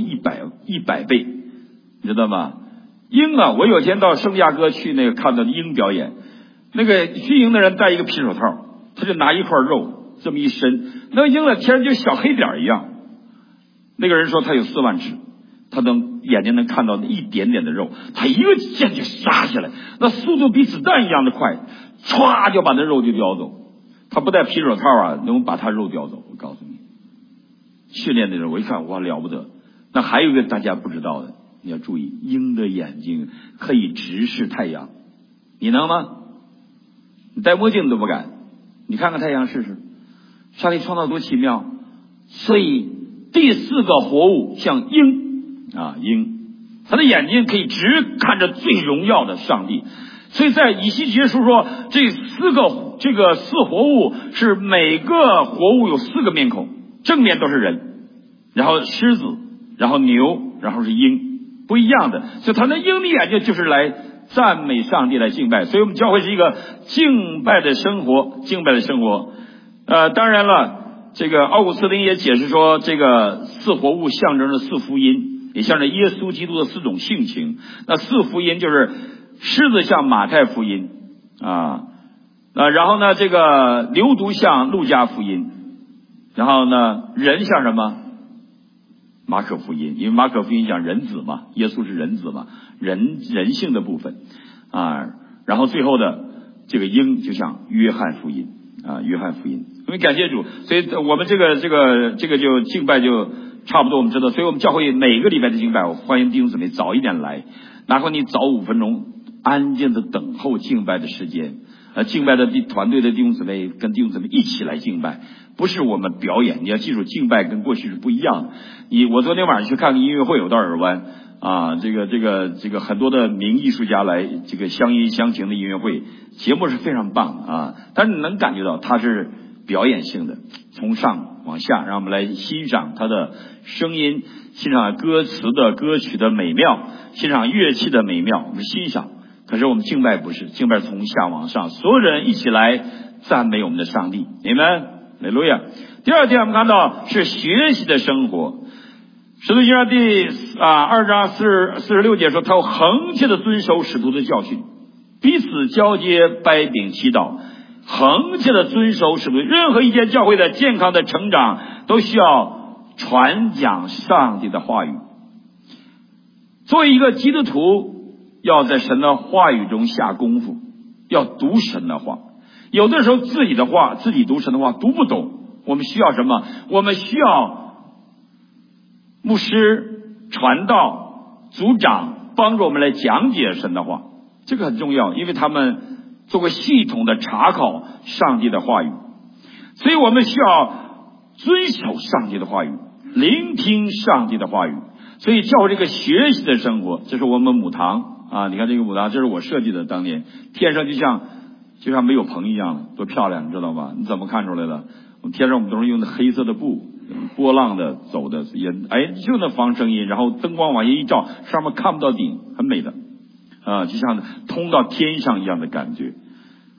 100倍，你知道吗？鹰啊，我有天到圣地亚哥去那个看到鹰表演，那个驯鹰的人戴一个皮手套，他就拿一块肉这么一伸，那个鹰的天上就小黑点一样。那个人说他有4万尺，他眼睛能看到一点点的肉，他一个箭就杀下来，那速度比子弹一样的快，歘就把那肉就叼走。他不戴皮手套啊，能把他肉叼走。我告诉你，训练的人我一看，哇，了不得。那还有一个大家不知道的，你要注意，鹰的眼睛可以直视太阳，你能吗？你戴墨镜都不敢，你看看太阳试试。上帝创造多奇妙。所以第4个活物像鹰啊，鹰，他的眼睛可以直看着最荣耀的上帝。所以在以西结书说，这四活物是每个活物有4个面孔，正面都是人，然后狮子，然后牛，然后是鹰，不一样的。所以他的鹰的眼睛就是来赞美上帝，来敬拜。所以我们教会是一个敬拜的生活，敬拜的生活。当然了，这个奥古斯丁也解释说，这个4活物象征着4福音，也象征耶稣基督的4种性情。那4福音就是狮子像马太福音啊，然后呢，这个牛犊像路加福音，然后呢，人像什么？马可福音，因为马可福音讲人子嘛，耶稣是人子嘛，人性的部分啊。然后最后的这个鹰就像约翰福音啊，约翰福音。我们感谢主，所以我们这个就敬拜就差不多我们知道。所以我们教会每个礼拜的敬拜，我欢迎弟兄姊妹早一点来，哪怕你早5分钟，安静的等候敬拜的时间。敬拜的团队的弟兄姊妹跟弟兄姊妹一起来敬拜，不是我们表演。你要记住，敬拜跟过去是不一样的。我昨天晚上去看个音乐会，有到尔湾啊，这个很多的名艺术家来，这个相依相情的音乐会，节目是非常棒的啊。但是你能感觉到它是表演性的，从上往下，让我们来欣赏它的声音，欣赏歌词的歌曲的美妙，欣赏乐器的美妙，我们欣赏。可是我们敬拜不是，敬拜从下往上，所有人一起来赞美我们的上帝。你们哈利路亚。第2天我们看到是学习的生活。使徒行传第2章46节说，他恒切的遵守使徒的教训，彼此交接，掰饼祈祷，恒切的遵守使徒。任何一间教会的健康的成长都需要传讲上帝的话语。作为一个基督徒，要在神的话语中下功夫，要读神的话。有的时候自己读神的话读不懂，我们需要什么？我们需要牧师、传道、组长帮助我们来讲解神的话，这个很重要，因为他们做过系统的查考上帝的话语。所以我们需要遵守上帝的话语，聆听上帝的话语。所以教会这个学习的生活，这是我们母堂啊，你看这个母堂，这是我设计的，当年天上就像没有棚一样，多漂亮，你知道吗？你怎么看出来的？我们天上我们都是用的黑色的布，波浪的走的，就那防声音，然后灯光往下一照，上面看不到顶，很美的啊，就像通到天上一样的感觉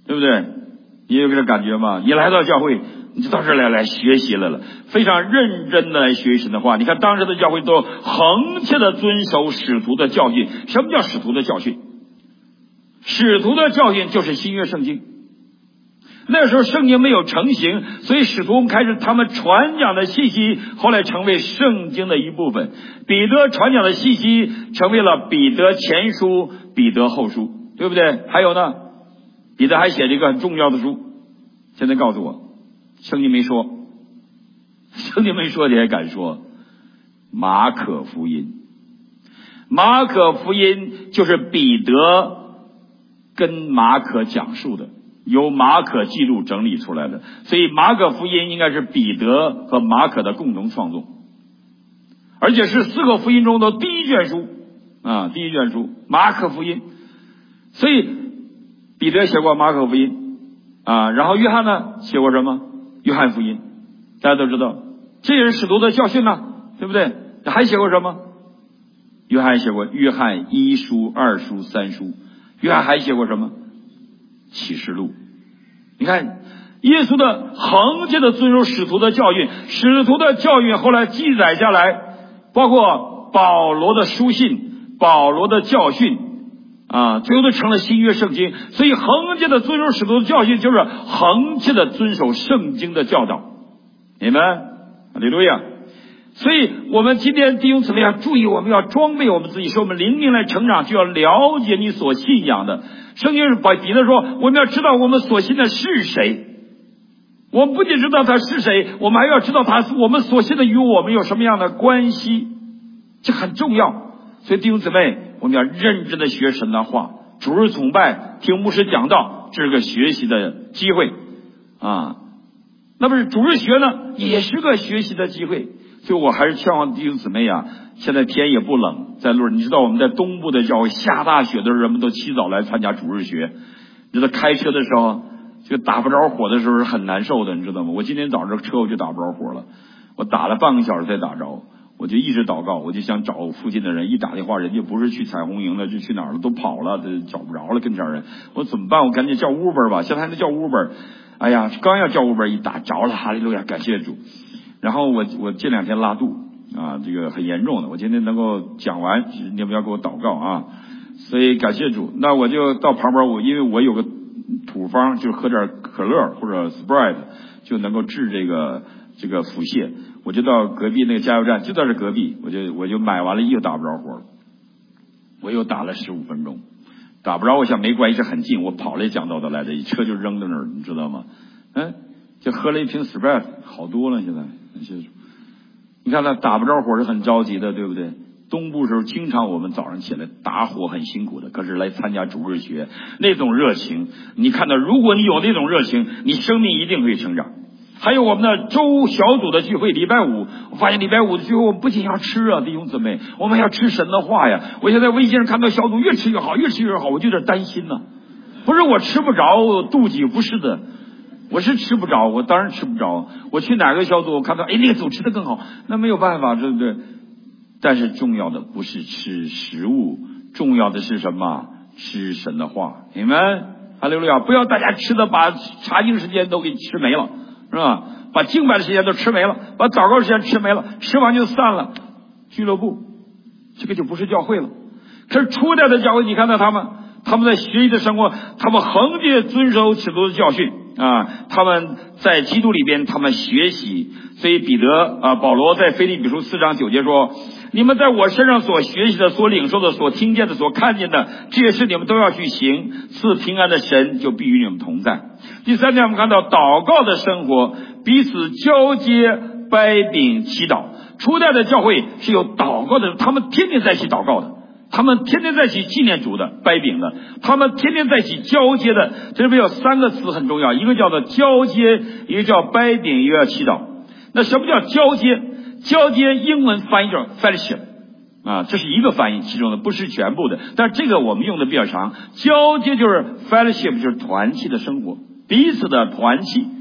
对不对？你有这个感觉吗？你来到教会，你就到这儿来学习来了，非常认真的来学习神的话。你看当时的教会都恒切的遵守使徒的教训。什么叫使徒的教训？使徒的教训就是新约圣经。那时候圣经没有成型，所以使徒开始他们传讲的信息后来成为圣经的一部分。彼得传讲的信息成为了彼得前书、彼得后书，对不对？还有呢，彼得还写了一个很重要的书。现在告诉我，圣经没说，圣经没说你还敢说？马可福音。马可福音就是彼得跟马可讲述的，由马可记录整理出来的，所以马可福音应该是彼得和马可的共同创作，而且是4个福音中的第一卷书啊，第一卷书马可福音。所以彼得写过马可福音啊，然后约翰呢写过什么？约翰福音，大家都知道，这也是使徒的教训呢，对不对？还写过什么？约翰写过约翰1书、2书、3书。约翰还写过什么？启示录。你看耶稣的恒切的遵守使徒的教训，使徒的教训后来记载下来，包括保罗的书信、保罗的教训啊，最后都成了新约圣经。所以恒切的遵守使徒的教训就是恒切的遵守圣经的教导。你们哈利路亚。所以我们今天弟兄姊妹要注意，我们要装备我们自己，使我们灵命来成长，就要了解你所信仰的。圣经是彼得说，我们要知道我们所信的是谁。我们不仅知道他是谁，我们还要知道我们所信的与我们有什么样的关系，这很重要。所以弟兄姊妹，我们要认真的学神的话，主日崇拜听牧师讲道，这是个学习的机会啊。那么主日学呢，也是个学习的机会。所以我还是劝望弟兄姊妹啊，现在天也不冷，在路上，你知道我们在东部的教会下大雪的时候，人们都起早来参加主日学。你知道开车的时候，这个打不着火的时候是很难受的，你知道吗？我今天早上车我就打不着火了，我打了半个小时才打着，我就一直祷告，我就想找附近的人，一打电话人家不是去彩虹营了，就去哪儿了，都跑了，找不着了跟前人，我怎么办？我赶紧叫 Uber 吧，现在还能叫 Uber。哎呀，刚要叫 Uber 一打着了，哈利路亚，感谢主。然后我这2天拉肚啊，这个很严重的，我今天能够讲完，你们要给我祷告啊，所以感谢主。那我就到旁边，因为我有个土方，就喝点可乐或者 Sprite 就能够治这个腹泻，我就到隔壁那个加油站，就在这隔壁，我就买完了，又打不着火了，我又打了15分钟，打不着，我想没关系，这很近，我跑了讲道的来的，车就扔在那儿，你知道吗？就喝了一瓶 Sprite， 好多了现在。你看他打不着火是很着急的，对不对？东部时候经常我们早上起来打火很辛苦的，可是来参加主日学那种热情，你看到如果你有那种热情，你生命一定会成长。还有我们的周小组的聚会，礼拜五，我发现礼拜五的聚会我们不仅要吃啊，弟兄姊妹，我们要吃神的话呀。我现在微信上看到小组越吃越好，越吃越好，我就有点担心呢。不是我吃不着妒忌，不是的，我是吃不着，我当然吃不着。我去哪个小组，我看到那个组吃的更好，那没有办法，对不对？但是重要的不是吃食物，重要的是什么？吃神的话。你们哈利路亚！不要大家吃的把查经时间都给吃没了，是吧？把敬拜的时间都吃没了，把祷告时间吃没了，吃完就散了。俱乐部，这个就不是教会了。可是初代的教会，你看到他们在学习的生活，他们恒切遵守使徒的教训啊，他们在基督里边，他们学习。所以彼得保罗在腓立比书4章9节说，你们在我身上所学习的、所领受的、所听见的、所看见的，这些事你们都要去行，赐平安的神就必与你们同在。第3点，我们看到祷告的生活，彼此交接、掰饼、祈祷。初代的教会是有祷告的，他们天天在一起祷告的，他们天天在一起纪念主的、掰饼的，他们天天在一起交接的。这里面有3个词很重要，一个叫做交接，一个叫掰饼，一个叫祈祷。那什么叫交接？交接英文翻译叫 fellowship 啊，这是一个翻译其中的，不是全部的，但这个我们用的比较常。交接就是 fellowship， 就是团契的生活，彼此的团契。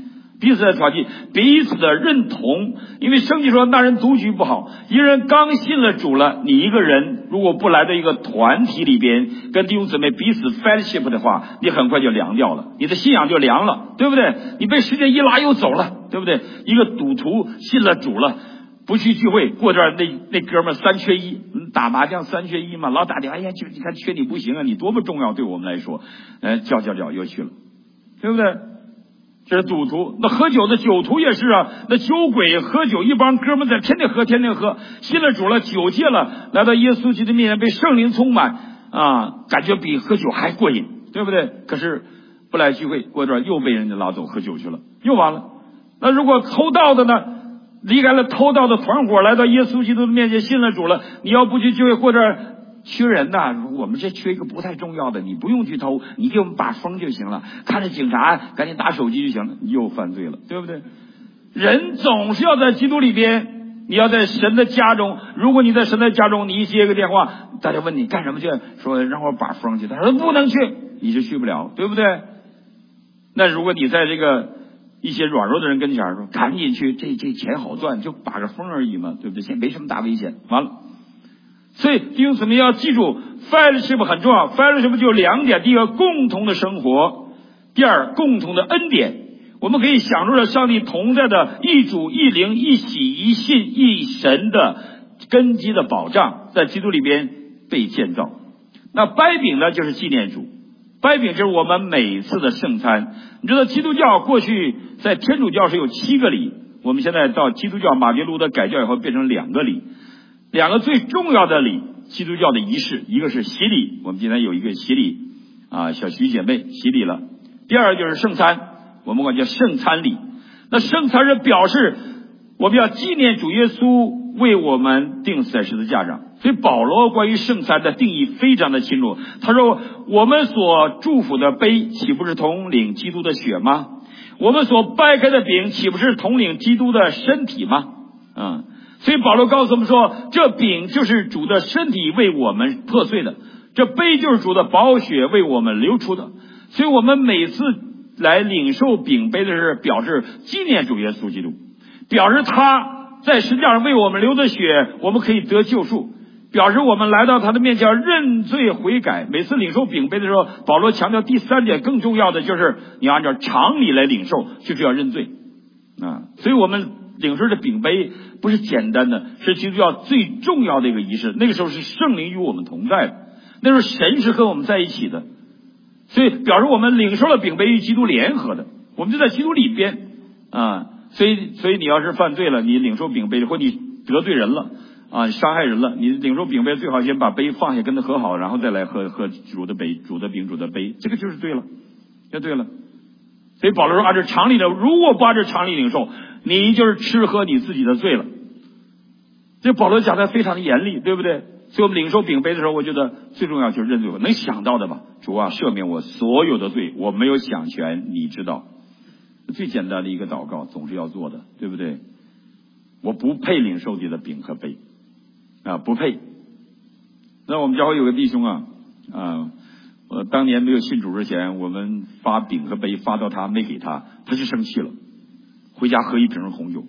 彼此的团契，彼此的认同。因为圣经说那人独居不好，一个人刚信了主了，你一个人如果不来到一个团体里边跟弟兄姊妹彼此 fellowship 的话，你很快就凉掉了，你的信仰就凉了，对不对？你被时间一拉又走了，对不对？一个赌徒信了主了，不去聚会，过段那哥们3缺1，打麻将3缺1嘛，老打电话，哎呀，就你看缺你不行啊，你多么重要对我们来说，叫又去了，对不对？这是赌徒。那喝酒的酒徒也是啊，那酒鬼喝酒，一帮哥们在天天喝，信了主了，酒戒了，来到耶稣基督面前被圣灵充满啊，感觉比喝酒还过瘾，对不对？可是不来聚会，过段又被人家拉走喝酒去了，又完了。那如果偷盗的呢？离开了偷盗的团伙，来到耶稣基督的面前信了主了，你要不去聚会，或者缺人呐，我们这缺一个不太重要的，你不用去偷，你给我们把风就行了，看着警察赶紧打手机就行了，你又犯罪了，对不对？人总是要在基督里边，你要在神的家中。如果你在神的家中，你一接个电话，大家问你干什么去，说让我把风去，他说不能去，你就去不了，对不对？那如果你在这个一些软弱的人跟前说赶紧去，这钱好赚，就把个风而已嘛，对不对？现在没什么大危险，完了。所以弟兄姊妹要记住 fellowship 很重要。 fellowship 就有2点，第一个共同的生活，第二共同的恩典。我们可以享受着上帝同在的一主一灵一喜一信一神的根基的保障，在基督里边被建造。那掰饼呢，就是纪念主。掰饼就是我们每次的圣餐。你知道基督教过去在天主教是有7个礼，我们现在到基督教马丁路德改教以后变成2个礼。2个最重要的礼，基督教的仪式，一个是洗礼，我们今天有一个洗礼啊，小徐姐妹洗礼了。第二个就是圣餐，我们管叫圣餐礼。那圣餐是表示我们要纪念主耶稣为我们钉死在十字架上。所以保罗关于圣餐的定义非常的清楚，他说我们所祝福的杯岂不是统领基督的血吗？我们所掰开的饼岂不是统领基督的身体吗？所以保罗告诉我们说，这饼就是主的身体为我们破碎的，这杯就是主的宝血为我们流出的。所以我们每次来领受饼杯的时候，表示纪念主耶稣基督，表示他在十字架上为我们流的血，我们可以得救赎，表示我们来到他的面前认罪悔改。每次领受饼杯的时候，保罗强调第3点更重要的就是你要按照常理来领受，就是要认罪所以我们领受的饼杯不是简单的，是基督教最重要的一个仪式。那个时候是圣灵与我们同在的，那时候神是和我们在一起的，所以表示我们领受了饼杯与基督联合的，我们就在基督里边所以你要是犯罪了，你领受饼杯，或你得罪人了伤害人了，你领受饼杯最好先把杯放下跟他和好，然后再来喝主的杯，主的饼，主的杯，这个就是对了，就对了。所以保罗说按照常理的，如果不按照常理领受，你就是吃喝你自己的罪了。这保罗讲的非常的严厉，对不对？所以我们领受饼杯的时候，我觉得最重要就是认罪。能想到的吧，主啊，赦免我所有的罪，我没有想全，你知道。最简单的一个祷告总是要做的，对不对？我不配领受你的饼和杯不配。那我们教会有个弟兄我当年没有信主之前，我们发饼和杯发到他没给他，他就生气了，回家喝1瓶红酒，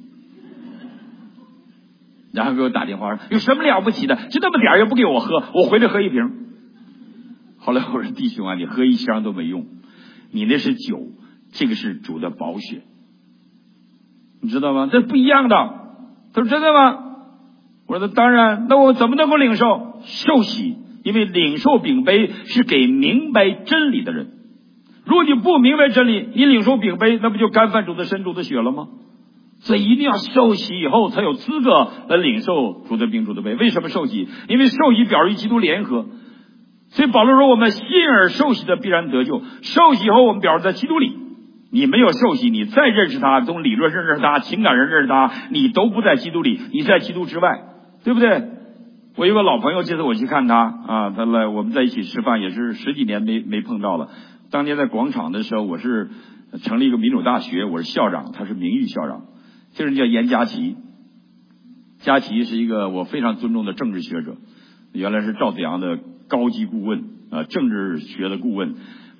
然后给我打电话说有什么了不起的，就那么点也不给我喝，我回来喝1瓶。后来我说弟兄你喝1箱都没用，你那是酒，这个是主的宝血，你知道吗？这不一样的。他说真的吗？我说当然。那我怎么能够领受？受洗。因为领受饼杯是给明白真理的人，如果你不明白真理，你领受饼杯，那不就干犯主的身主的血了吗？所以一定要受洗以后才有资格来领受主的饼主的杯。为什么受洗？因为受洗表示与基督联合。所以保罗说我们信而受洗的必然得救。受洗以后我们表示在基督里，你没有受洗，你再认识他，从理论认识他，情感上认识他，你都不在基督里，你在基督之外，对不对？我有个老朋友，这次我去看他他来我们在一起吃饭，也是10几年没碰到了。当年在广场的时候，我是成立一个民主大学，我是校长，他是名誉校长，这人叫严家琪。家琪是一个我非常尊重的政治学者，原来是赵子阳的高级顾问政治学的顾问，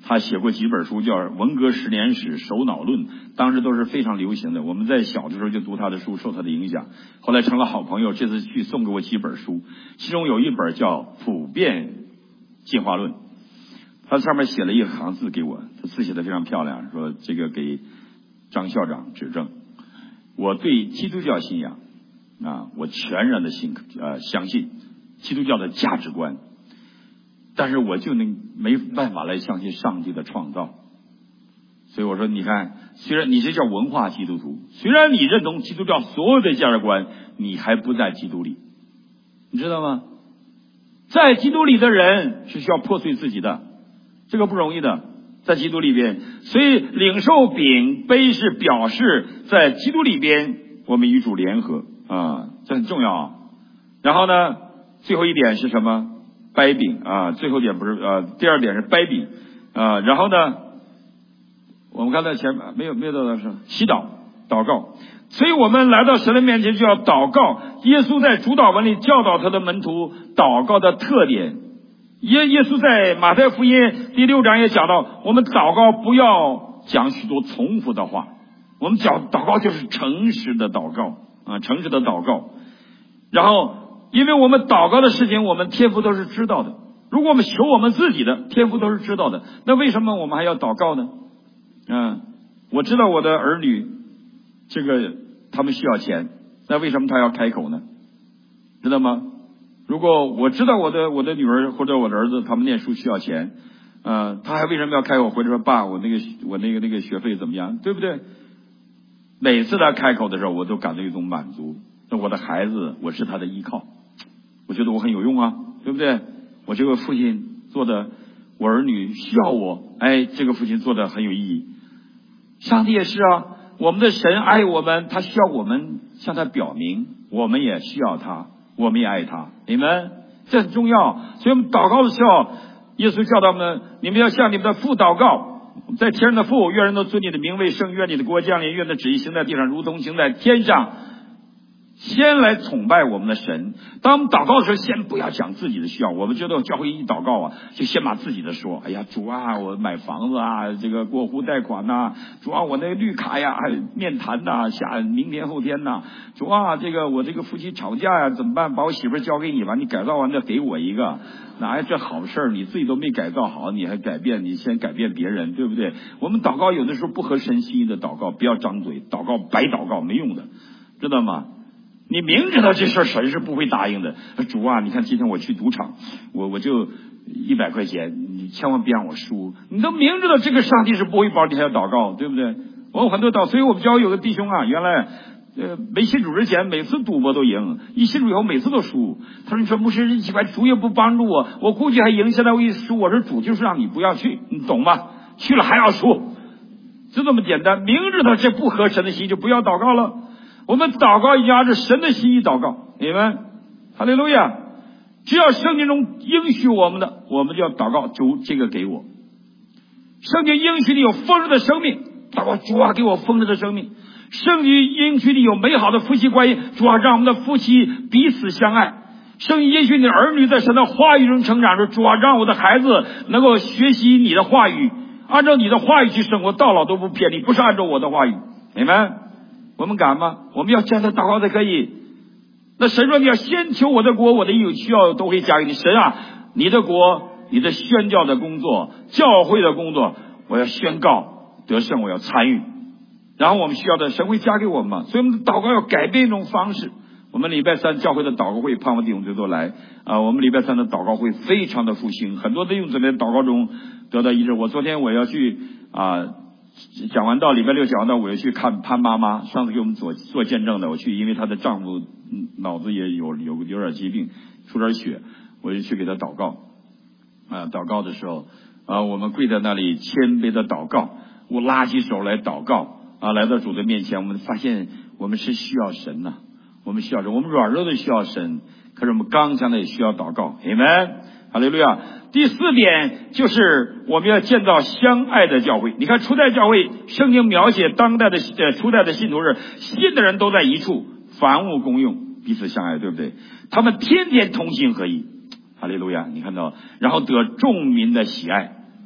他写过几本书，叫《文革10年史》《首脑论》，当时都是非常流行的。我们在小的时候就读他的书，受他的影响，后来成了好朋友。这次去送给我几本书，其中有一本叫《普遍进化论》，他上面写了一行字给我，他字写的非常漂亮，说这个给张校长指正。我对基督教信仰我全然的相信基督教的价值观，但是我就没办法来相信上帝的创造。所以我说，你看，虽然你是叫文化基督徒，虽然你认同基督教所有的价值观，你还不在基督里，你知道吗？在基督里的人是需要破碎自己的，这个不容易的，在基督里边。所以领受饼杯是表示在基督里边我们与主联合这很重要啊。然后呢，最后一点是什么？掰饼最后点不是第二点是掰饼然后呢，我们刚才前没有到的是祈祷祷告。所以我们来到神的面前就要祷告。耶稣在主祷文里教导他的门徒祷告的特点。耶稣在马太福音第6章也讲到，我们祷告不要讲许多重复的话，我们讲祷告就是诚实的祷告诚实的祷告。然后因为我们祷告的事情，我们天父都是知道的。如果我们求我们自己的，天父都是知道的，那为什么我们还要祷告呢？我知道我的儿女这个他们需要钱，那为什么他要开口呢？知道吗？如果我知道我的女儿或者我的儿子他们念书需要钱他还为什么要开口回来说，爸，我那个学费怎么样，对不对？每次他开口的时候，我都感到一种满足。那我的孩子，我是他的依靠，我觉得我很有用对不对？我这个父亲做的，我儿女需要我，这个父亲做的很有意义。上帝也是我们的神爱我们，他需要我们向他表明，我们也需要他，我们也爱他，你们这很重要。所以我们祷告的时候，耶稣教导我们，你们要向你们的父祷告，在天上的父，愿人都尊你的名为圣，愿你的国降临，愿的旨意行在地上如同行在天上。先来崇拜我们的神。当我们祷告的时候，先不要讲自己的需要。我们觉得教会一祷告就先把自己的说，哎呀，主我买房子这个过户贷款主我那个绿卡面谈明天后天主这个我这个夫妻吵架怎么办？把我媳妇交给你吧，你改造完再给我一个，这好事你自己都没改造好，你还改变，你先改变别人，对不对？我们祷告有的时候不合神心意的祷告，不要张嘴祷告，白祷告没用的，知道吗？你明知道这事神是不会答应的。主你看今天我去赌场，我就100块钱，你千万别让我输。你都明知道这个上帝是不会保，你还要祷告，对不对？我有很多所以我们教会有个弟兄原来没信主之前每次赌博都赢，一信主以后每次都输。他说，你说牧师，奇怪，主也不帮助我估计还赢，现在我一输。我说主就是让你不要去，你懂吗？去了还要输，就这么简单。明知道这不合神的心，就不要祷告了。我们祷告一定按照神的心意祷告，你们哈利路亚。只要圣经中应许我们的，我们就要祷告，主这个给我。圣经应许你有丰盛的生命，祷告主给我丰盛的生命。圣经应许你有美好的夫妻关系，主让我们的夫妻彼此相爱。圣经应许你的儿女在神的话语中成长着，主让我的孩子能够学习你的话语，按照你的话语去生活，到老都不偏离，不是按照我的话语，你们我们敢吗？我们要这样的祷告才可以。那神说，你要先求我的国，我的有需要都会加给你。神你的国，你的宣教的工作，教会的工作，我要宣告得胜，我要参与。然后我们需要的神会加给我们嘛。所以我们的祷告要改变一种方式。我们礼拜3教会的祷告会，盼望弟兄都来我们礼拜3的祷告会非常的复兴，很多的弟兄在祷告中得到医治。昨天我要去讲完道，礼拜6讲完道，我要去看潘妈妈，上次给我们做见证的，我去，因为她的丈夫脑子也有点疾病，出点血，我就去给她祷告祷告的时候我们跪在那里谦卑的祷告，我拉起手来祷告来到主的面前，我们发现我们是需要神我们需要神，我们软弱的需要神，可是我们刚强的也需要祷告。阿们，哈利路亚。第4点就是我们要建造相爱的教会。你看初代教会，圣经描写当代的初代的信徒是信的人都在一处，凡物公用，彼此相爱，对不对？他们天天同心合一，哈利路亚。你看到，然后得众民的喜爱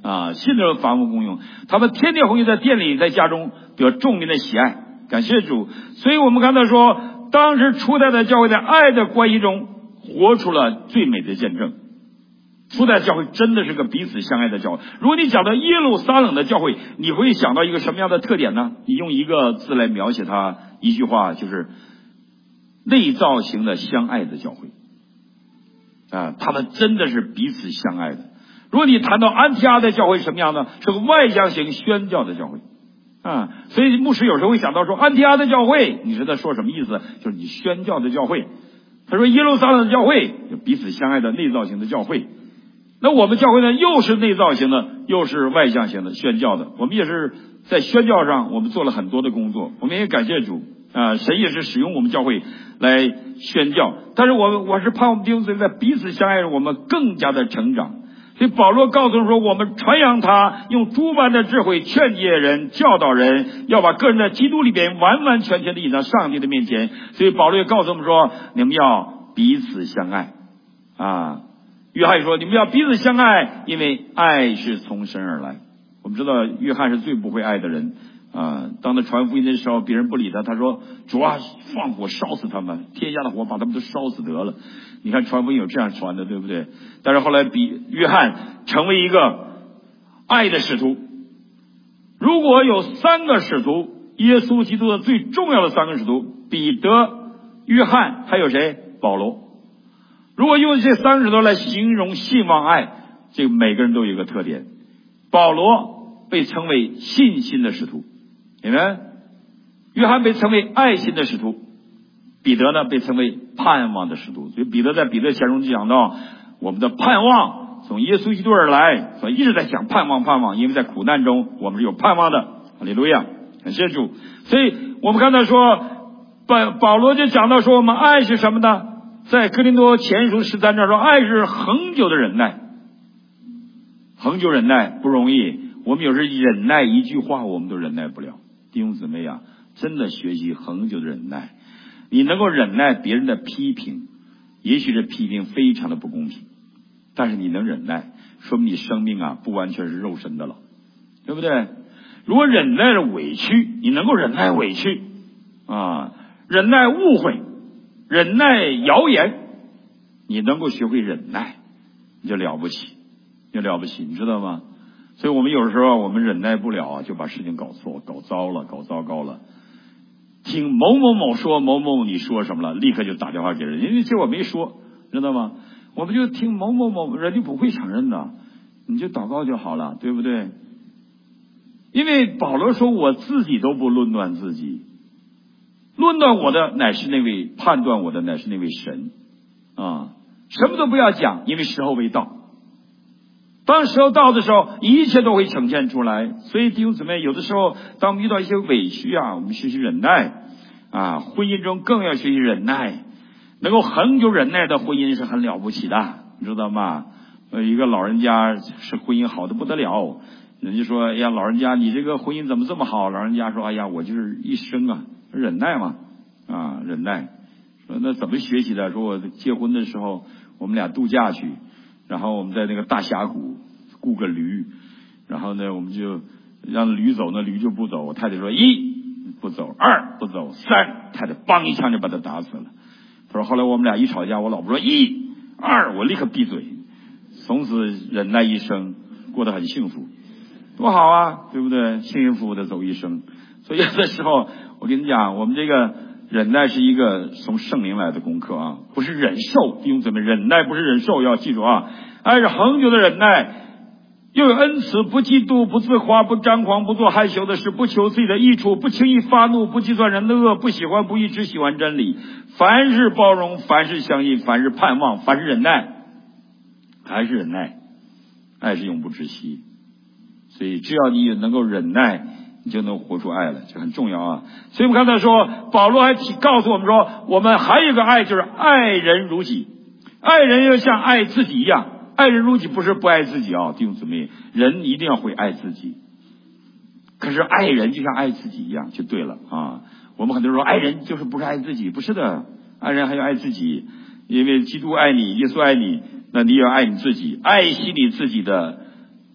信的人房屋共用，他们天天回去在店里在家中得众民的喜爱，感谢主。所以我们刚才说，当时初代的教会在爱的关系中活出了最美的见证。初代教会真的是个彼此相爱的教会。如果你讲到耶路撒冷的教会，你会想到一个什么样的特点呢？你用一个字来描写它，一句话就是内造型的相爱的教会。他们真的是彼此相爱的。如果你谈到安提阿的教会是什么样呢？是个外向型宣教的教会。所以牧师有时候会想到说，安提阿的教会，你知道说什么意思？就是你宣教的教会。他说耶路撒冷的教会就彼此相爱的内造型的教会。那我们教会呢，又是内造型的，又是外向型的宣教的。我们也是在宣教上，我们做了很多的工作。我们也感谢主神也是使用我们教会来宣教。但是我是盼望弟兄姊妹在彼此相爱中，我们更加的成长。所以保罗告诉我们说，我们传扬他，用诸般的智慧劝诫人、教导人，要把个人在基督里边完完全全的引到上帝的面前。所以保罗也告诉我们说，你们要彼此相爱约翰说，你们要彼此相爱，因为爱是从神而来。我们知道约翰是最不会爱的人当他传福音的时候，别人不理他，他说主啊，放火烧死他们，天下的火把他们都烧死得了。你看传福音有这样传的，对不对？但是后来约翰成为一个爱的使徒。如果有3个使徒，耶稣基督的最重要的3个使徒，彼得、约翰还有谁？保罗。如果用这3个使徒来形容信望爱，这个每个人都有一个特点。保罗被称为信心的使徒，你们约翰被称为爱心的使徒，彼得呢被称为盼望的使徒。所以彼得在彼得前书就讲到，我们的盼望从耶稣基督而来，所以一直在讲盼望，因为在苦难中我们是有盼望的。哈利路亚，感谢主。所以我们刚才说保罗就讲到说，我们爱是什么呢？在哥林多前书13章说，爱是恒久的忍耐。恒久忍耐不容易，我们有时忍耐一句话我们都忍耐不了。弟兄姊妹真的学习恒久的忍耐。你能够忍耐别人的批评，也许这批评非常的不公平，但是你能忍耐，说明你生命不完全是肉身的了，对不对？如果忍耐了委屈，你能够忍耐委屈忍耐误会，忍耐谣言，你能够学会忍耐，你就了不起，你知道吗？所以我们有时候我们忍耐不了就把事情搞错、搞糟了、搞糟糕了。听某某某说某某你说什么了，立刻就打电话给人，因为这我没说，知道吗？我们就听某某某，人家不会承认的，你就祷告就好了，对不对？因为保罗说，我自己都不论断自己，论断我的乃是那位，判断我的乃是那位神什么都不要讲，因为时候未到。当时候到的时候，一切都会呈现出来。所以弟兄姊妹，有的时候当我们遇到一些委屈我们学习忍耐婚姻中更要学习忍耐。能够恒久忍耐的婚姻是很了不起的，你知道吗？一个老人家是婚姻好的不得了，人家说，哎呀，老人家你这个婚姻怎么这么好？老人家说，哎呀，我就是一生忍耐嘛忍耐。说那怎么学习的？说我结婚的时候我们俩度假去，然后我们在那个大峡谷雇个驴，然后呢我们就让驴走，那驴就不走。我太太说1不走，2不走，3，太太梆一枪就把他打死了。他说后来我们俩一吵架，我老婆说1、2，我立刻闭嘴，从此忍耐一生，过得很幸福，多好对不对？幸幸福福的走一生。所以有的时候我跟你讲，我们这个忍耐是一个从圣灵来的功课不是忍受。弟兄姊妹，忍耐不是忍受，要记住爱是恒久的忍耐，又有恩慈，不嫉妒，不自夸，不张狂，不做害羞的事，不求自己的益处，不轻易发怒，不计算人的恶，不喜欢不义，只喜欢真理。凡事包容，凡事相信，凡事盼望，凡事忍耐。还是忍耐，爱是永不止息。所以只要你能够忍耐，你就能活出爱了，这很重要所以我们刚才说，保罗还告诉我们说，我们还有一个爱，就是爱人如己。爱人要像爱自己一样，爱人如己不是不爱自己弟兄姊妹，人一定要会爱自己。可是爱人就像爱自己一样就对了我们很多人说爱人就是不是爱自己，不是的，爱人还要爱自己，因为基督爱你，耶稣爱你，那你也要爱你自己，爱惜你自己的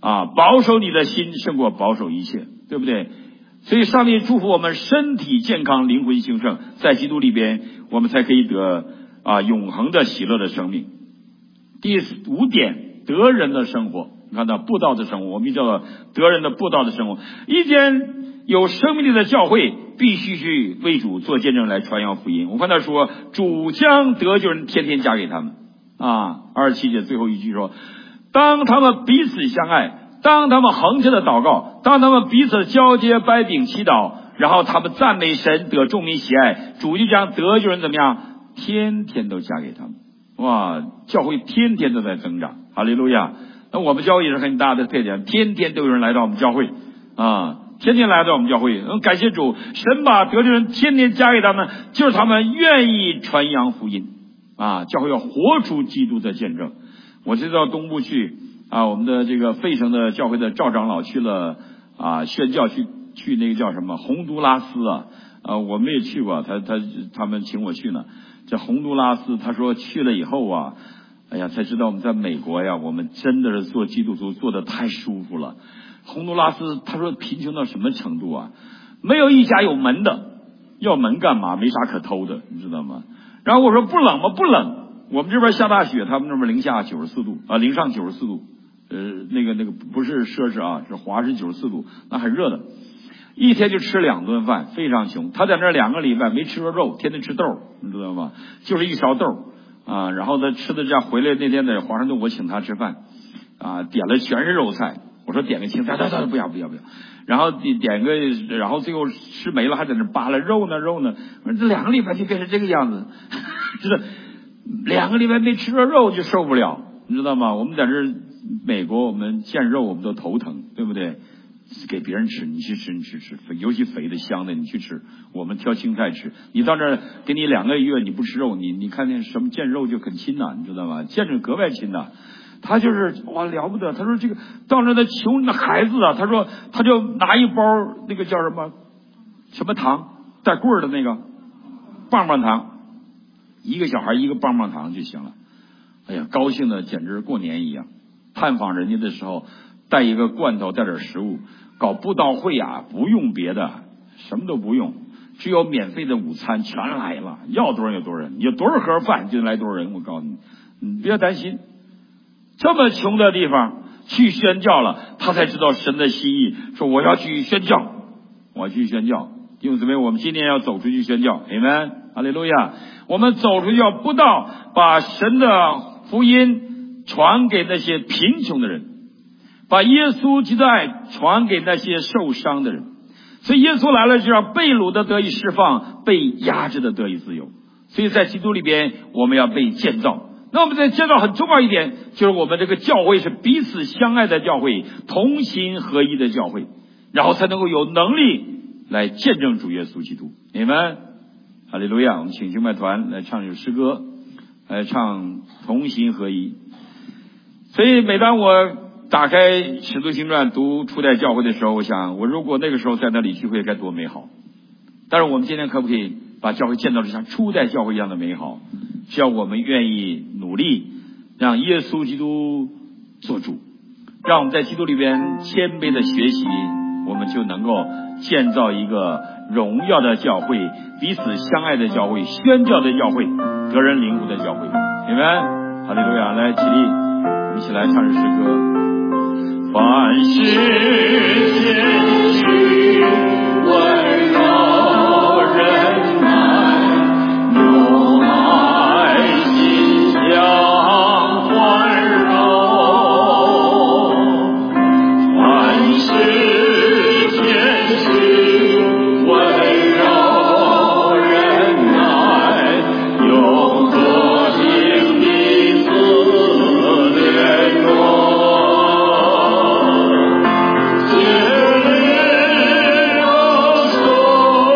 保守你的心胜过保守一切，对不对？所以上帝祝福我们身体健康，灵魂兴盛，在基督里边我们才可以得永恒的喜乐的生命。第5点，得人的生活。你看到布道的生活，我们叫做得人的布道的生活。一间有生命力的教会必须去为主做见证，来传扬福音。我看他说，主将得救人天天加给他们27节最后一句说，当他们彼此相爱，当他们恒切的祷告，当他们彼此交接掰饼祈祷，然后他们赞美神，得众民喜爱，主就将得救人怎么样，天天都加给他们。哇，教会天天都在增长，哈利路亚。那我们教会也是很大的特点，天天都有人来到我们教会天天来到我们教会。感谢主，神把得救人天天加给他们，就是他们愿意传扬福音教会要活出基督的见证。我这次到东部去我们的这个费城的教会的赵长老去了宣教，去那个叫什么洪都拉斯我们也去过，他们请我去呢。这洪都拉斯，他说去了以后哎呀，才知道我们在美国呀，我们真的是做基督徒做得太舒服了。洪都拉斯他说贫穷到什么程度没有一家有门的，要门干嘛？没啥可偷的，你知道吗？然后我说不冷吗？不冷，我们这边下大雪，他们那边零下94度零上94度，那个不是摄氏是华氏94度，那很热的。一天就吃2顿饭，非常穷。他在那2个礼拜没吃过肉，天天吃豆，你知道吗？就是一勺豆然后他吃的这样，回来那天在华盛顿我请他吃饭点了全是肉菜，我说点个青菜，他不要，然后点个，然后最后吃没了，还在那扒拉肉呢。我说这2个礼拜就变成这个样子，就是2个礼拜没吃着肉就受不了，你知道吗？我们在这美国，我们见肉我们都头疼，对不对？给别人吃，你去吃，尤其肥的香的你去吃，我们挑青菜吃。你到这儿给你2个月你不吃肉，你看见什么见肉就很亲你知道吗？见着格外亲他就是哇了不得。他说这个到那的穷那孩子他说他就拿一包那个叫什么糖带棍儿的那个棒棒糖，一个小孩一个棒棒糖就行了。哎呀，高兴的简直过年一样。探访人家的时候带一个罐头，带点食物。搞布道会不用别的，什么都不用，只有免费的午餐全来了，要多少有多少人，有多少盒饭就来多少人。我告诉你，你不要担心。这么穷的地方去宣教了，他才知道神的心意，说我要去宣教，我去宣教。弟兄姊妹，我们今天要走出去宣教，阿们，哈利路亚。我们走出去要布道，把神的福音传给那些贫穷的人，把耶稣基督的爱传给那些受伤的人。所以耶稣来了，就让被掳的得以释放，被压制的得以自由。所以在基督里边我们要被建造。那我们在建造很重要一点，就是我们这个教会是彼此相爱的教会，同心合一的教会，然后才能够有能力来见证主耶稣基督。你们哈利路亚。我们请敬拜团来唱一首诗歌，来唱同心合一。所以每当我打开《使徒行传》读初代教会的时候，我想我如果那个时候在那里聚会该多美好。但是我们今天可不可以把教会建造得像初代教会一样的美好？只要我们愿意努力，让耶稣基督做主，让我们在基督里边谦卑的学习，我们就能够建造一个荣耀的教会，彼此相爱的教会，宣教的教会，得人灵魂的教会。你们哈利路亚，来起立，我们一起来唱这诗歌。凡事谦虚温柔忍耐，用爱心相宽容。凡事谦虚温柔忍耐，用和平彼此联络。接受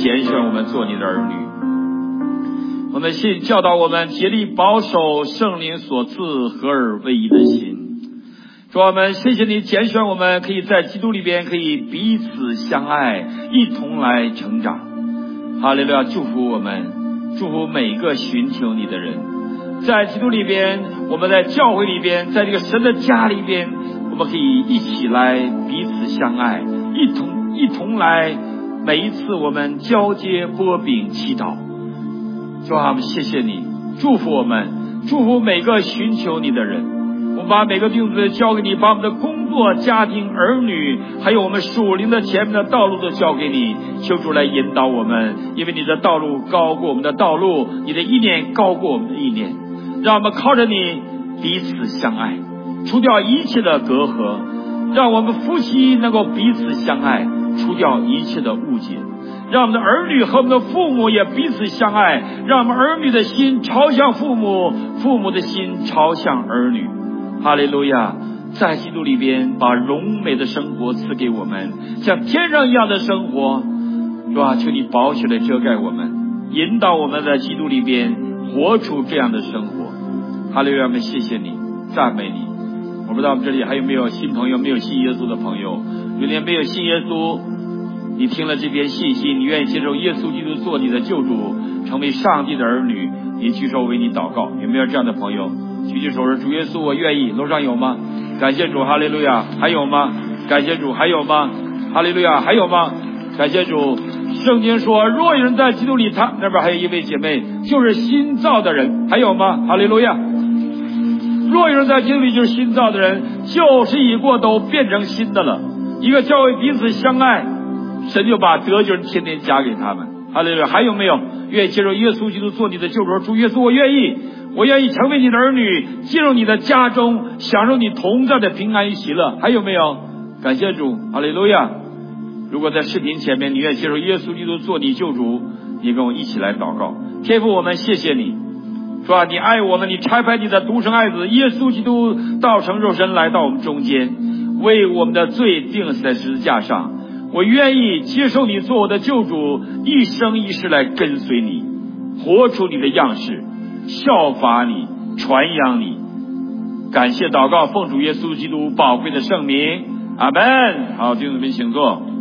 拣选我们做你的儿女。我们信教导我们竭力保守圣灵所赐合而为一的心。主我们谢谢你拣选我们，可以在基督里边可以彼此相爱，一同来成长。哈利路亚！祝福我们，祝福每个寻求你的人。在基督里边，我们在教会里边，在这个神的家里边，我们可以一起来彼此相爱，一同来，每一次我们交接拨饼祈祷。主啊，我们谢谢你，祝福我们，祝福每个寻求你的人。我们把每个弟兄姊妹交给你，把我们的工作、家庭、儿女，还有我们属灵的前面的道路都交给你，求主来引导我们，因为你的道路高过我们的道路，你的意念高过我们的意念，让我们靠着你彼此相爱，除掉一切的隔阂，让我们夫妻能够彼此相爱，除掉一切的误解，让我们的儿女和我们的父母也彼此相爱，让我们儿女的心朝向父母，父母的心朝向儿女。哈利路亚！在基督里边把荣美的生活赐给我们，像天上一样的生活。是吧？求你保血来遮盖我们，引导我们在基督里边活出这样的生活。哈利路亚！我们谢谢你，赞美你。我不知道我们这里还有没有新朋友，没有信耶稣的朋友。如果没有信耶稣，你听了这篇信息，你愿意接受耶稣基督做你的救主，成为上帝的儿女，你举手为你祷告。有没有这样的朋友？举起手说：主耶稣，我愿意。楼上有吗？感谢主，哈利路亚。还有吗？感谢主，还有吗？哈利路亚，还有吗？感谢主。圣经说，若有人在基督里，他那边还有一位姐妹，就是新造的人。还有吗？哈利路亚。若有人在基督里，就是新造的人，旧事已过，都变成新的了。一个教会彼此相爱，神就把得救人天天加给他们。哈利路亚。还有没有愿意接受耶稣基督做你的救主？主耶稣，我愿意。我愿意成为你的儿女，进入你的家中，享受你同在的平安与喜乐。还有没有？感谢主，哈利路亚。如果在视频前面你愿意接受耶稣基督做你救主，你跟我一起来祷告。天父，我们谢谢你，是吧？你爱我们，你差派你的独生爱子耶稣基督道成肉身来到我们中间，为我们的罪钉死在十字架上。我愿意接受你做我的救主，一生一世来跟随你，活出你的样式，效法你，传扬你。感谢祷告，奉主耶稣基督宝贵的圣名，阿们。好，弟兄们请坐。